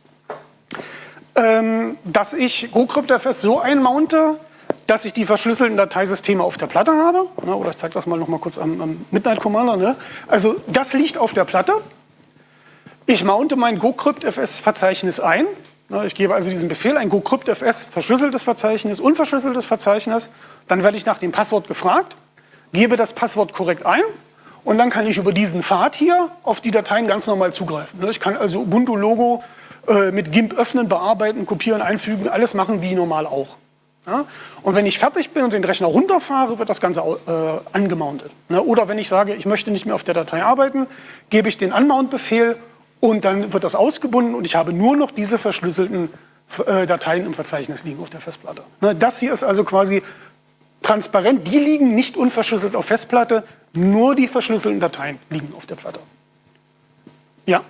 ähm, dass ich GoCryptFS so einmounte, dass ich die verschlüsselten Dateisysteme auf der Platte habe. Na, oder ich zeige das mal noch mal kurz am, am Midnight Commander. Ne? Also das liegt auf der Platte. Ich mounte mein GoCryptFS-Verzeichnis ein. Na, ich gebe also diesen Befehl, ein GoCryptFS verschlüsseltes Verzeichnis, unverschlüsseltes Verzeichnis. Dann werde ich nach dem Passwort gefragt, gebe das Passwort korrekt ein und dann kann ich über diesen Pfad hier auf die Dateien ganz normal zugreifen. Ich kann also Ubuntu-Logo äh, mit GIMP öffnen, bearbeiten, kopieren, einfügen, alles machen wie normal auch. Ja? Und wenn ich fertig bin und den Rechner runterfahre, wird das Ganze äh, angemountet. Ne? Oder wenn ich sage, ich möchte nicht mehr auf der Datei arbeiten, gebe ich den Unmount-Befehl und dann wird das ausgebunden und ich habe nur noch diese verschlüsselten äh, Dateien im Verzeichnis liegen auf der Festplatte. Ne? Das hier ist also quasi transparent. Die liegen nicht unverschlüsselt auf Festplatte, nur die verschlüsselten Dateien liegen auf der Platte. Ja?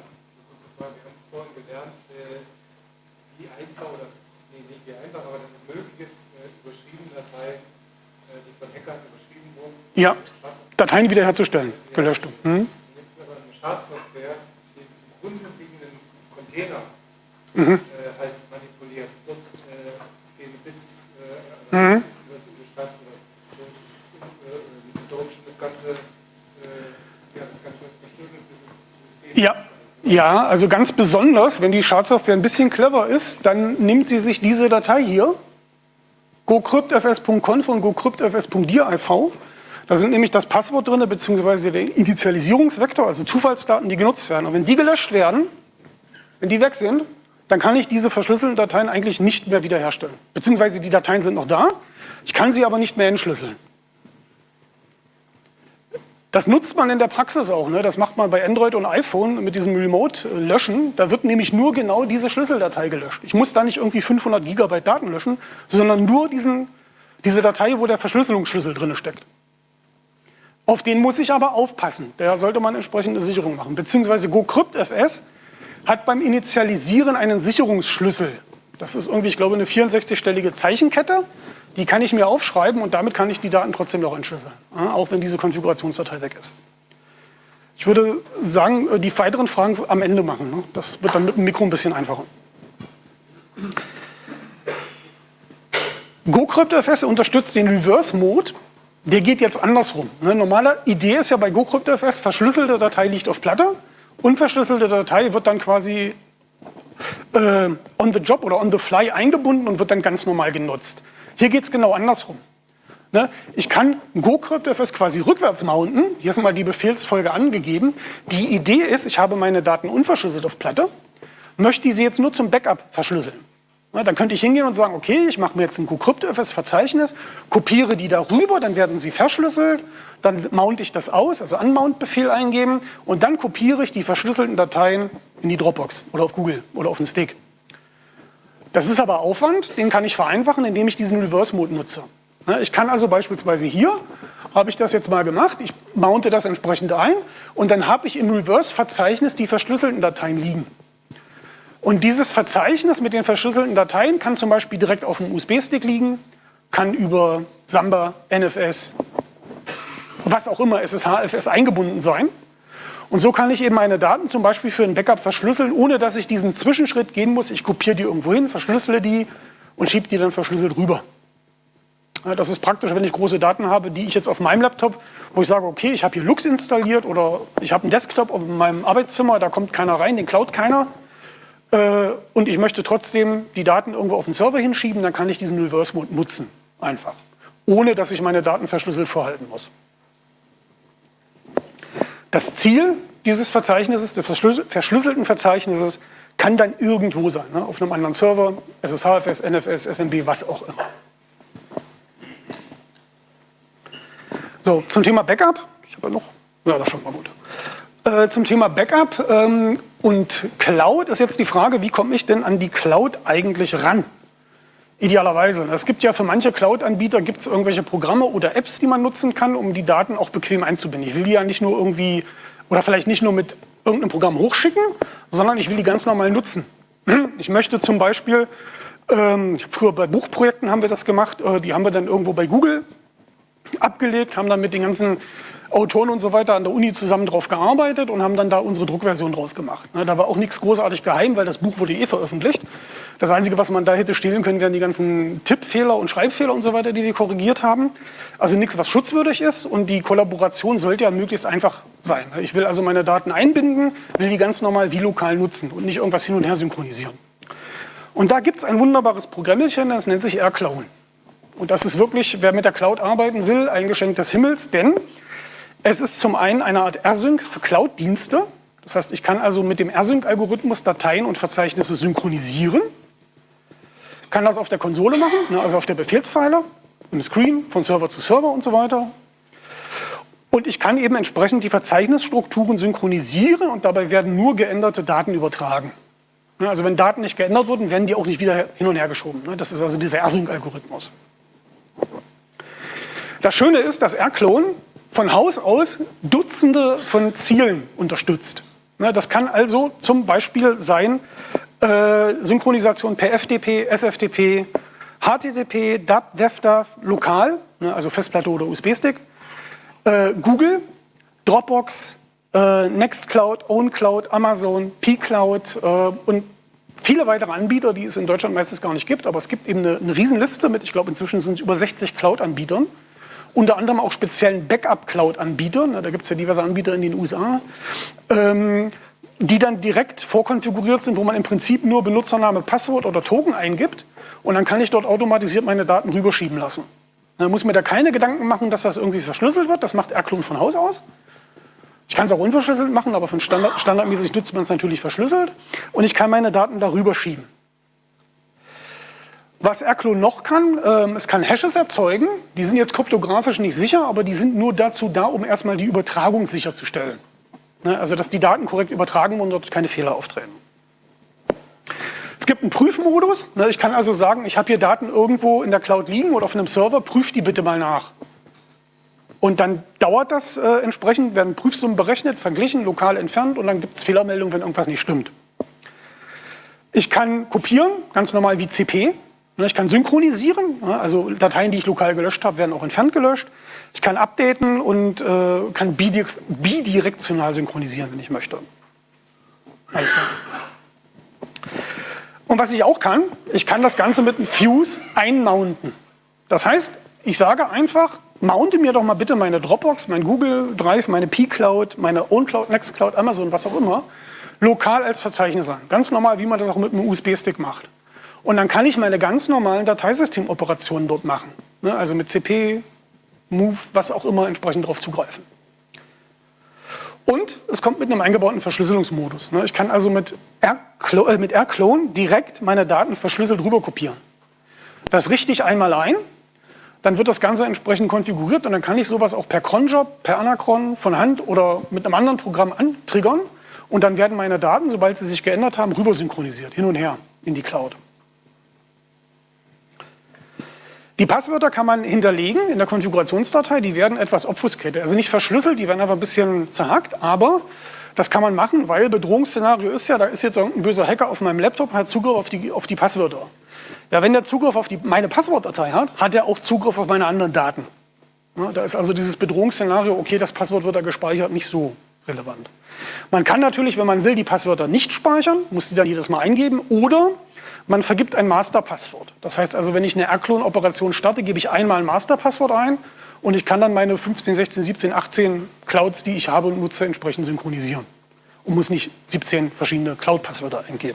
Ja, Dateien wiederherzustellen, gelöscht. Hm? Das ist aber eine Schadsoftware, die den zugrunde liegenden Container mhm. äh, halt manipuliert. Dort äh, fehlen Bits, äh, mhm. das beschreibt das, äh, das ganze, äh, ja, das ganze verschlüsselte System. Ja. Ja, also ganz besonders, wenn die Schadsoftware ein bisschen clever ist, dann nimmt sie sich diese Datei hier, gocryptfs punkt conf und gocryptfs punkt dir punkt iv. Da sind nämlich das Passwort drin, beziehungsweise der Initialisierungsvektor, also Zufallsdaten, die genutzt werden. Und wenn die gelöscht werden, wenn die weg sind, dann kann ich diese verschlüsselten Dateien eigentlich nicht mehr wiederherstellen. Beziehungsweise die Dateien sind noch da, ich kann sie aber nicht mehr entschlüsseln. Das nutzt man in der Praxis auch. Ne? Das macht man bei Android und iPhone mit diesem Remote-Löschen. Da wird nämlich nur genau diese Schlüsseldatei gelöscht. Ich muss da nicht irgendwie fünfhundert Gigabyte Daten löschen, sondern nur diesen, diese Datei, wo der Verschlüsselungsschlüssel drin steckt. Auf den muss ich aber aufpassen. Da sollte man entsprechende Sicherung machen. Beziehungsweise GoCryptFS hat beim Initialisieren einen Sicherungsschlüssel. Das ist irgendwie, ich glaube, eine vierundsechzig-stellige Zeichenkette. Die kann ich mir aufschreiben und damit kann ich die Daten trotzdem noch entschlüsseln, ja, auch wenn diese Konfigurationsdatei weg ist. Ich würde sagen, die weiteren Fragen am Ende machen. Ne? Das wird dann mit dem Mikro ein bisschen einfacher. GoCryptFS unterstützt den Reverse-Mode. Der geht jetzt andersrum. Ne? Normale Idee ist ja bei GoCryptFS, verschlüsselte Datei liegt auf Platte, unverschlüsselte Datei wird dann quasi äh, on the job oder on the fly eingebunden und wird dann ganz normal genutzt. Hier geht es genau andersrum. Ne? Ich kann GoCryptFS quasi rückwärts mounten. Hier ist mal die Befehlsfolge angegeben. Die Idee ist, ich habe meine Daten unverschlüsselt auf Platte, möchte sie jetzt nur zum Backup verschlüsseln. Ne? Dann könnte ich hingehen und sagen, okay, ich mache mir jetzt ein GoCryptFS-Verzeichnis, kopiere die darüber, dann werden sie verschlüsselt, dann mounte ich das aus, also Unmount-Befehl eingeben und dann kopiere ich die verschlüsselten Dateien in die Dropbox oder auf Google oder auf den Stick. Das ist aber Aufwand, den kann ich vereinfachen, indem ich diesen Reverse-Mode nutze. Ich kann also beispielsweise hier, habe ich das jetzt mal gemacht, ich mounte das entsprechend ein und dann habe ich im Reverse-Verzeichnis die verschlüsselten Dateien liegen. Und dieses Verzeichnis mit den verschlüsselten Dateien kann zum Beispiel direkt auf dem U S B-Stick liegen, kann über Samba, N F S, was auch immer, S S H, F S eingebunden sein. Und so kann ich eben meine Daten zum Beispiel für ein Backup verschlüsseln, ohne dass ich diesen Zwischenschritt gehen muss. Ich kopiere die irgendwo hin, verschlüssele die und schiebe die dann verschlüsselt rüber. Ja, das ist praktisch, wenn ich große Daten habe, die ich jetzt auf meinem Laptop, wo ich sage, okay, ich habe hier Lux installiert oder ich habe einen Desktop in meinem Arbeitszimmer, da kommt keiner rein, den klaut keiner. Äh, und ich möchte trotzdem die Daten irgendwo auf den Server hinschieben, dann kann ich diesen Reverse-Mode nutzen, einfach. Ohne, dass ich meine Daten verschlüsselt vorhalten muss. Das Ziel dieses Verzeichnisses, des verschlüsselten Verzeichnisses, kann dann irgendwo sein, ne? Auf einem anderen Server, S S H F S, N F S, S M B, was auch immer. So, zum Thema Backup, ich habe ja noch, ja, das schaut mal gut. Äh, zum Thema Backup ähm, und Cloud ist jetzt die Frage, wie komme ich denn an die Cloud eigentlich ran? Idealerweise. Es gibt ja für manche Cloud-Anbieter gibt's irgendwelche Programme oder Apps, die man nutzen kann, um die Daten auch bequem einzubinden. Ich will die ja nicht nur irgendwie, oder vielleicht nicht nur mit irgendeinem Programm hochschicken, sondern ich will die ganz normal nutzen. Ich möchte zum Beispiel, ähm, ich hab früher bei Buchprojekten haben wir das gemacht, äh, die haben wir dann irgendwo bei Google abgelegt, haben dann mit den ganzen Autoren und so weiter an der Uni zusammen drauf gearbeitet und haben dann da unsere Druckversion draus gemacht. Ne, da war auch nichts großartig geheim, weil das Buch wurde eh veröffentlicht. Das Einzige, was man da hätte stehlen können, wären die ganzen Tippfehler und Schreibfehler und so weiter, die wir korrigiert haben. Also nichts, was schutzwürdig ist. Und die Kollaboration sollte ja möglichst einfach sein. Ich will also meine Daten einbinden, will die ganz normal wie lokal nutzen und nicht irgendwas hin und her synchronisieren. Und da gibt es ein wunderbares Programmchen, das nennt sich AirCloud. Und das ist wirklich, wer mit der Cloud arbeiten will, ein Geschenk des Himmels, denn es ist zum einen eine Art AirSync für Cloud-Dienste. Das heißt, ich kann also mit dem AirSync-Algorithmus Dateien und Verzeichnisse synchronisieren. Kann das auf der Konsole machen, also auf der Befehlszeile, im Screen, von Server zu Server und so weiter. Und ich kann eben entsprechend die Verzeichnisstrukturen synchronisieren und dabei werden nur geänderte Daten übertragen. Also wenn Daten nicht geändert wurden, werden die auch nicht wieder hin und her geschoben. Das ist also dieser AirSync-Algorithmus. Das Schöne ist, dass AirClone von Haus aus Dutzende von Zielen unterstützt. Das kann also zum Beispiel sein, äh, Synchronisation per F T P, S F T P, H T T P, D A P, W E F D A F, lokal, also Festplatte oder U S B-Stick, äh, Google, Dropbox, äh, Nextcloud, OwnCloud, Amazon, P-Cloud äh, und viele weitere Anbieter, die es in Deutschland meistens gar nicht gibt, aber es gibt eben eine, eine Riesenliste mit, ich glaube inzwischen sind es über sechzig Cloud-Anbietern, unter anderem auch speziellen Backup-Cloud-Anbietern, da gibt es ja diverse Anbieter in den U S A, ähm, die dann direkt vorkonfiguriert sind, wo man im Prinzip nur Benutzername, Passwort oder Token eingibt und dann kann ich dort automatisiert meine Daten rüberschieben lassen. Dann muss mir da keine Gedanken machen, dass das irgendwie verschlüsselt wird, das macht AirClone von Haus aus. Ich kann es auch unverschlüsselt machen, aber von Standard, standardmäßig nutzt man es natürlich verschlüsselt und ich kann meine Daten darüber schieben. Was R-Clone noch kann, ähm, es kann Hashes erzeugen. Die sind jetzt kryptografisch nicht sicher, aber die sind nur dazu da, um erstmal die Übertragung sicherzustellen. Ne, also, dass die Daten korrekt übertragen wurden und dort keine Fehler auftreten. Es gibt einen Prüfmodus. Ne, ich kann also sagen, ich habe hier Daten irgendwo in der Cloud liegen oder auf einem Server, prüf die bitte mal nach. Und dann dauert das äh, entsprechend, werden Prüfsummen berechnet, verglichen, lokal entfernt und dann gibt es Fehlermeldungen, wenn irgendwas nicht stimmt. Ich kann kopieren, ganz normal wie C P. Ich kann synchronisieren, also Dateien, die ich lokal gelöscht habe, werden auch entfernt gelöscht. Ich kann updaten und äh, kann bidirektional synchronisieren, wenn ich möchte. Alles klar. Und was ich auch kann, ich kann das Ganze mit einem Fuse einmounten. Das heißt, ich sage einfach, mounte mir doch mal bitte meine Dropbox, mein Google Drive, meine P-Cloud, meine OwnCloud, Nextcloud, Amazon, was auch immer, lokal als Verzeichnis an. Ganz normal, wie man das auch mit einem U S B-Stick macht. Und dann kann ich meine ganz normalen Dateisystemoperationen dort machen. Ne? Also mit C P, Move, was auch immer, entsprechend darauf zugreifen. Und es kommt mit einem eingebauten Verschlüsselungsmodus. Ne? Ich kann also mit R-Clone, äh, mit R-Clone direkt meine Daten verschlüsselt rüber kopieren. Das richte ich einmal ein, dann wird das Ganze entsprechend konfiguriert und dann kann ich sowas auch per Cronjob, per Anacron, von Hand oder mit einem anderen Programm antriggern. Und dann werden meine Daten, sobald sie sich geändert haben, rüber synchronisiert, hin und her in die Cloud. Die Passwörter kann man hinterlegen in der Konfigurationsdatei, die werden etwas obfuscated, also nicht verschlüsselt, die werden einfach ein bisschen zerhackt, aber das kann man machen, weil Bedrohungsszenario ist ja, da ist jetzt irgendein böser Hacker auf meinem Laptop, hat Zugriff auf die, auf die Passwörter. Ja, wenn der Zugriff auf die, meine Passwortdatei hat, hat er auch Zugriff auf meine anderen Daten. Ja, da ist also dieses Bedrohungsszenario, okay, das Passwort wird da gespeichert, nicht so relevant. Man kann natürlich, wenn man will, die Passwörter nicht speichern, muss die dann jedes Mal eingeben, oder man vergibt ein Masterpasswort. Das heißt also, wenn ich eine R-Clone-Operation starte, gebe ich einmal ein Masterpasswort ein und ich kann dann meine fünfzehn, sechzehn, siebzehn, achtzehn Clouds, die ich habe und nutze, entsprechend synchronisieren. Und muss nicht siebzehn verschiedene Cloud-Passwörter eingeben.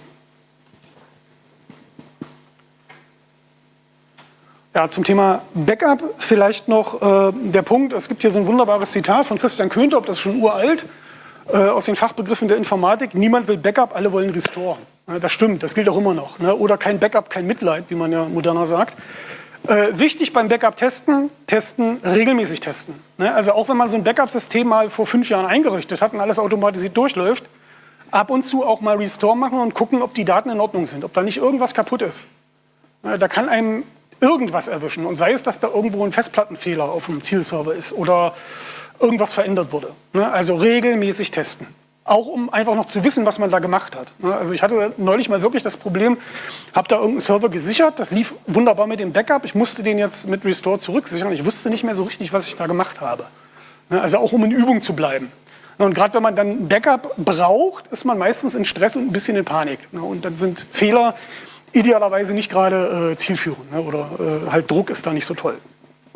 Ja, zum Thema Backup vielleicht noch äh, der Punkt, es gibt hier so ein wunderbares Zitat von Christian Köntop, das ist schon uralt, äh, aus den Fachbegriffen der Informatik. Niemand will Backup, alle wollen Restore. Ja, das stimmt, das gilt auch immer noch. Ne? Oder kein Backup, kein Mitleid, wie man ja moderner sagt. Äh, wichtig beim Backup testen, testen, regelmäßig testen. Ne? Also auch wenn man so ein Backup-System mal vor fünf Jahren eingerichtet hat und alles automatisiert durchläuft, ab und zu auch mal Restore machen und gucken, ob die Daten in Ordnung sind, ob da nicht irgendwas kaputt ist. Ja, da kann einem irgendwas erwischen. Und sei es, dass da irgendwo ein Festplattenfehler auf dem Zielserver ist oder irgendwas verändert wurde. Ne? Also regelmäßig testen. Auch um einfach noch zu wissen, was man da gemacht hat. Ne? Also ich hatte neulich mal wirklich das Problem, habe da irgendeinen Server gesichert, das lief wunderbar mit dem Backup. Ich musste den jetzt mit Restore zurücksichern. Ich wusste nicht mehr so richtig, was ich da gemacht habe. Ne? Also auch um in Übung zu bleiben. Und gerade wenn man dann ein Backup braucht, ist man meistens in Stress und ein bisschen in Panik. Ne? Und dann sind Fehler idealerweise nicht gerade äh, zielführend, ne? Oder äh, halt Druck ist da nicht so toll.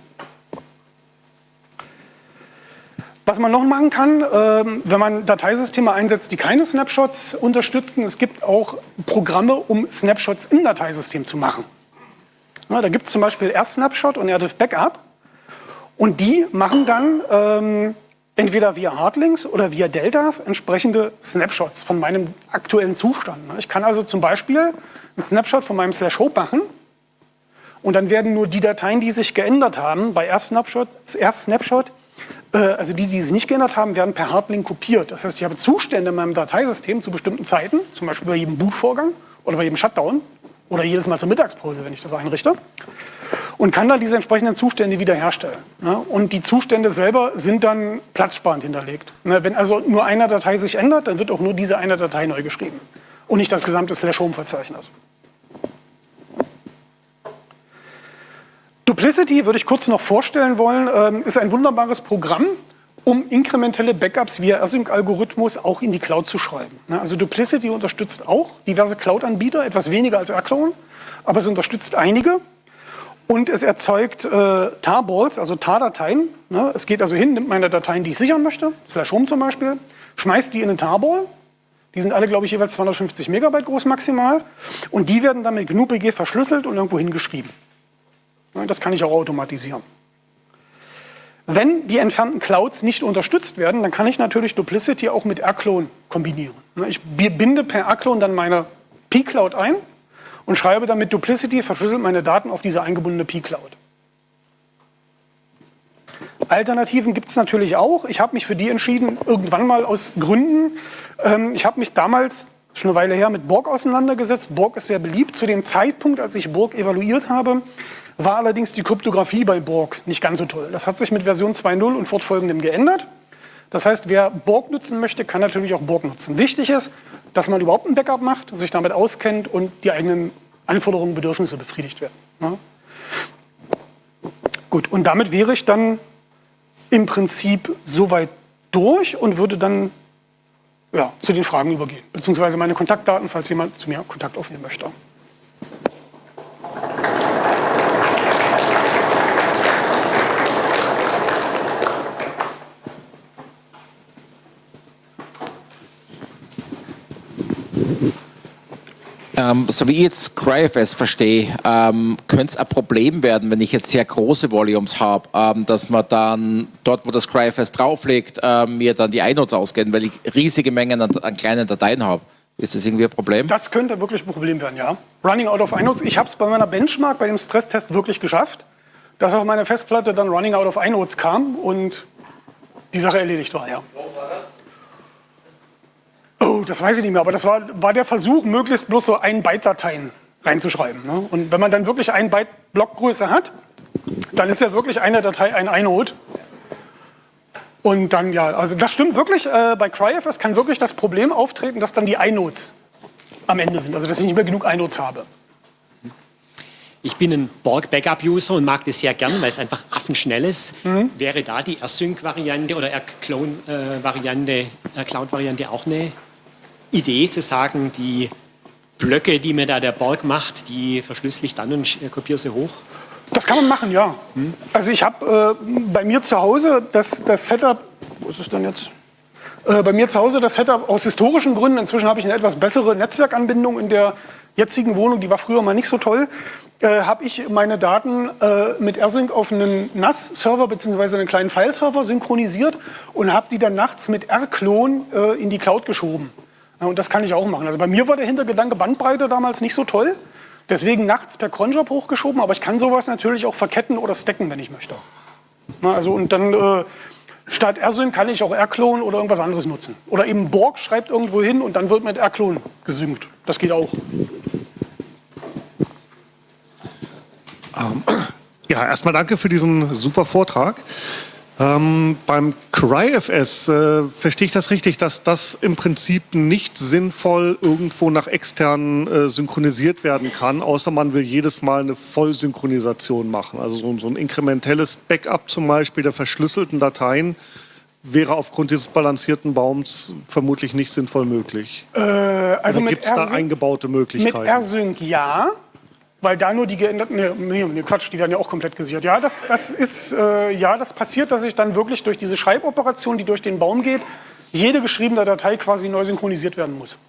Was man noch machen kann, ähm, wenn man Dateisysteme einsetzt, die keine Snapshots unterstützen, es gibt auch Programme, um Snapshots im Dateisystem zu machen. Ja, da gibt es zum Beispiel R-Snapshot und R-Diff Backup und die machen dann ähm, entweder via Hardlinks oder via Deltas entsprechende Snapshots von meinem aktuellen Zustand. Ich kann also zum Beispiel einen Snapshot von meinem Slash Hope machen und dann werden nur die Dateien, die sich geändert haben, bei R-Snapshot, R-Snapshot äh, also die, die sich nicht geändert haben, werden per Hardlink kopiert. Das heißt, ich habe Zustände in meinem Dateisystem zu bestimmten Zeiten, zum Beispiel bei jedem Bootvorgang oder bei jedem Shutdown oder jedes Mal zur Mittagspause, wenn ich das einrichte, und kann dann diese entsprechenden Zustände wiederherstellen. Ne? Und die Zustände selber sind dann platzsparend hinterlegt. Ne? Wenn also nur eine Datei sich ändert, dann wird auch nur diese eine Datei neu geschrieben und nicht das gesamte Slash-Home-Verzeichnis. Duplicity, würde ich kurz noch vorstellen wollen, ist ein wunderbares Programm, um inkrementelle Backups via Async-Algorithmus auch in die Cloud zu schreiben. Also Duplicity unterstützt auch diverse Cloud-Anbieter, etwas weniger als R-Clone, aber es unterstützt einige. Und es erzeugt äh, Tarballs, also Tar-Dateien. Ne? Es geht also hin, nimmt meine Dateien, die ich sichern möchte, Slash Home zum Beispiel, schmeißt die in einen Tarball. Die sind alle, glaube ich, jeweils zweihundertfünfzig Megabyte groß maximal. Und die werden dann mit G N U P G verschlüsselt und irgendwo hingeschrieben. Das kann ich auch automatisieren. Wenn die entfernten Clouds nicht unterstützt werden, dann kann ich natürlich Duplicity auch mit R-Clone kombinieren. Ich binde per R-Clone dann meine P-Cloud ein und schreibe dann mit Duplicity verschlüsselt meine Daten auf diese eingebundene P-Cloud. Alternativen gibt es natürlich auch. Ich habe mich für die entschieden, irgendwann mal aus Gründen. Ähm, ich habe mich damals, schon eine Weile her, mit Borg auseinandergesetzt. Borg ist sehr beliebt. Zu dem Zeitpunkt, als ich Borg evaluiert habe, war allerdings die Kryptographie bei Borg nicht ganz so toll. Das hat sich mit Version zwei Punkt null und fortfolgendem geändert. Das heißt, wer Borg nutzen möchte, kann natürlich auch Borg nutzen. Wichtig ist, dass man überhaupt ein Backup macht, sich damit auskennt und die eigenen Anforderungen, Bedürfnisse befriedigt werden. Ja. Gut, und damit wäre ich dann im Prinzip soweit durch und würde dann ja, zu den Fragen übergehen. Beziehungsweise meine Kontaktdaten, falls jemand zu mir Kontakt aufnehmen möchte. Ähm, so wie ich jetzt CryFS verstehe, ähm, könnte es ein Problem werden, wenn ich jetzt sehr große Volumes habe, ähm, dass man dann dort, wo das CryFS drauflegt, ähm, mir dann die iNodes ausgehen, weil ich riesige Mengen an, an kleinen Dateien habe. Ist das irgendwie ein Problem? Das könnte wirklich ein Problem werden, ja. Running out of iNodes. Ich habe es bei meiner Benchmark, bei dem Stresstest wirklich geschafft, dass auf meine Festplatte dann Running out of iNodes kam und die Sache erledigt war, ja. Wo war das? Oh, das weiß ich nicht mehr, aber das war, war der Versuch, möglichst bloß so ein Byte Dateien reinzuschreiben. Ne? Und wenn man dann wirklich ein Byte Blockgröße hat, dann ist ja wirklich eine Datei ein iNode. Und dann, ja, also das stimmt wirklich, äh, bei CryFS kann wirklich das Problem auftreten, dass dann die iNodes am Ende sind, also dass ich nicht mehr genug iNodes habe. Ich bin ein Borg-Backup-User und mag das sehr gern, weil es einfach affenschnell ist. Mhm. Wäre da die AirSync-Variante oder Air-Clone-Variante, äh, Cloud-Variante auch eine Idee, zu sagen, die Blöcke, die mir da der Borg macht, die verschlüssel ich dann und äh, kopiere sie hoch? Das kann man machen, ja. Mhm. Also ich habe äh, bei mir zu Hause das, das Setup, wo ist es denn jetzt? Äh, bei mir zu Hause das Setup aus historischen Gründen. Inzwischen habe ich eine etwas bessere Netzwerkanbindung in der jetzigen Wohnung, die war früher mal nicht so toll. Äh, habe ich meine Daten äh, mit AirSync auf einen N A S-Server bzw. einen kleinen File-Server synchronisiert und habe die dann nachts mit R-Clone äh, in die Cloud geschoben. Ja, und das kann ich auch machen. Also bei mir war der Hintergedanke Bandbreite damals nicht so toll. Deswegen nachts per Cronjob hochgeschoben, aber ich kann sowas natürlich auch verketten oder stacken, wenn ich möchte. Na, also und dann äh, statt AirSync kann ich auch R-Clone oder irgendwas anderes nutzen. Oder eben Borg schreibt irgendwo hin und dann wird mit R-Clone gesynkt. Das geht auch. Ähm, ja, erstmal danke für diesen super Vortrag. Ähm, beim CryFS äh, verstehe ich das richtig, dass das im Prinzip nicht sinnvoll irgendwo nach extern äh, synchronisiert werden kann, außer man will jedes Mal eine Vollsynchronisation machen. Also so, so ein inkrementelles Backup zum Beispiel der verschlüsselten Dateien wäre aufgrund dieses balancierten Baums vermutlich nicht sinnvoll möglich. Äh, also gibt es da eingebaute Möglichkeiten? Mit AirSync ja. Weil da nur die geänderten, nee, nee, nee, Quatsch, die werden ja auch komplett gesichert. Ja, das, das ist, äh, ja, das passiert, dass ich dann wirklich durch diese Schreiboperation, die durch den Baum geht, jede geschriebene Datei quasi neu synchronisiert werden muss.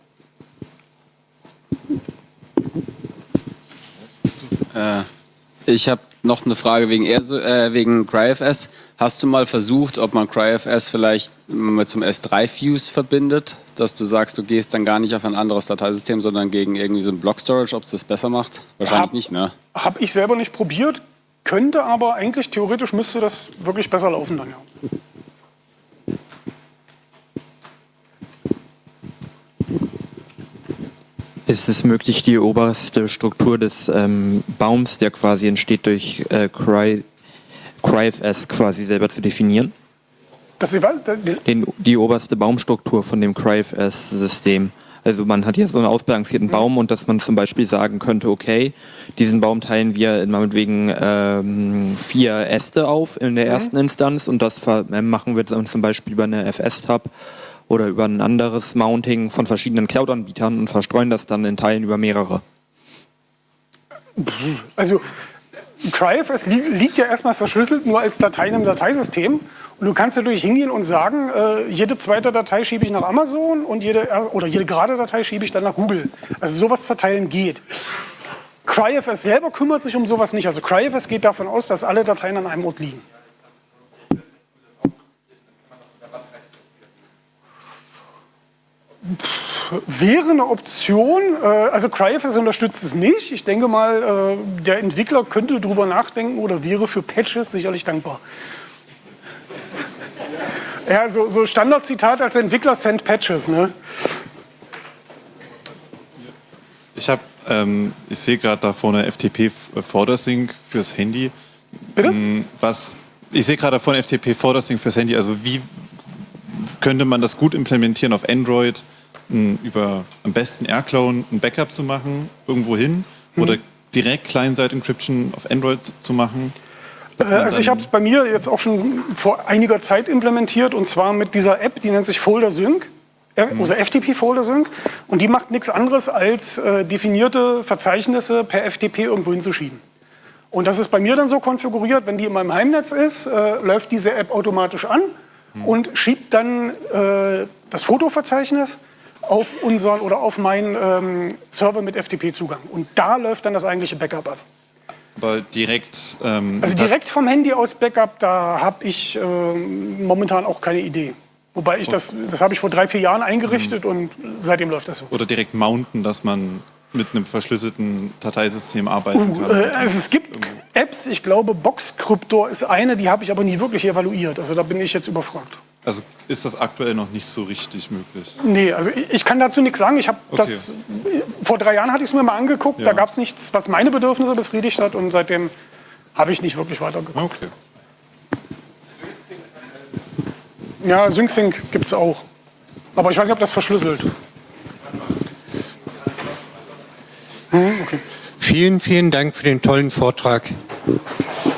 Äh, ich habe noch eine Frage wegen, Air, äh, wegen CryFS. Hast du mal versucht, ob man CryFS vielleicht mal zum S drei Fuse verbindet, dass du sagst, du gehst dann gar nicht auf ein anderes Dateisystem, sondern gegen irgendwie so ein Block Storage, ob es das besser macht? Wahrscheinlich hab, nicht, ne? Habe ich selber nicht probiert, könnte aber eigentlich theoretisch müsste das wirklich besser laufen dann, ja. Ist es möglich, die oberste Struktur des ähm, Baums, der quasi entsteht durch äh, Cry, CryFS, quasi selber zu definieren? Das ist, Den, die oberste Baumstruktur von dem CryFS-System. Also man hat hier so einen ausbalancierten Baum und dass man zum Beispiel sagen könnte, okay, diesen Baum teilen wir in, meinetwegen ähm, vier Äste auf in der ersten mhm. Instanz und das äh, machen wir dann zum Beispiel über eine F S-Tab oder über ein anderes Mounting von verschiedenen Cloud-Anbietern und verstreuen das dann in Teilen über mehrere. Also CryFS li liegt ja erstmal verschlüsselt nur als Dateien im Dateisystem. Und du kannst natürlich hingehen und sagen, äh, jede zweite Datei schiebe ich nach Amazon und jede, oder jede gerade Datei schiebe ich dann nach Google. Also sowas zerteilen geht. CryFS selber kümmert sich um sowas nicht. Also CryFS geht davon aus, dass alle Dateien an einem Ort liegen. wäre eine Option. Äh, also CryFS unterstützt es nicht. Ich denke mal, äh, der Entwickler könnte drüber nachdenken oder wäre für Patches sicherlich dankbar. Ja, so, so Standardzitat als Entwickler, send Patches, ne? Ich habe, ähm, ich sehe gerade da vorne F T P Fordersync fürs Handy. Bitte? Was, ich sehe gerade da vorne F T P Fordersync fürs Handy. Also wie könnte man das gut implementieren auf Android, m, über am besten AirClone ein Backup zu machen, irgendwo hin, mhm. oder direkt Client-Side-Encryption auf Android zu machen? Äh, also ich habe es bei mir jetzt auch schon vor einiger Zeit implementiert, und zwar mit dieser App, die nennt sich FolderSync. Also F T P Folder-Sync, und die macht nichts anderes als äh, definierte Verzeichnisse per F T P irgendwo hinzuschieben. Und das ist bei mir dann so konfiguriert, wenn die in meinem Heimnetz ist, äh, läuft diese App automatisch an mhm. und schiebt dann äh, das Fotoverzeichnis auf unseren oder auf meinen ähm, Server mit F T P-Zugang. Und da läuft dann das eigentliche Backup ab. Aber direkt... Ähm, also direkt vom Handy aus Backup, da habe ich äh, momentan auch keine Idee. Wobei ich das, das habe ich vor drei, vier Jahren eingerichtet mhm. und seitdem läuft das so. Oder direkt mounten, dass man mit einem verschlüsselten Dateisystem arbeiten uh, kann. Äh, also es gibt irgendwo Apps, ich glaube Boxcryptor ist eine, die habe ich aber nie wirklich evaluiert. Also da bin ich jetzt überfragt. Also ist das aktuell noch nicht so richtig möglich? Nee, also ich, ich kann dazu nichts sagen. Ich habe okay. das, vor drei Jahren hatte ich es mir mal angeguckt, ja. Da gab es nichts, was meine Bedürfnisse befriedigt hat, und seitdem habe ich nicht wirklich weitergeguckt. Okay. Ja, SyncSync gibt es auch. Aber ich weiß nicht, ob das verschlüsselt. Hm, okay. Vielen, vielen Dank für den tollen Vortrag.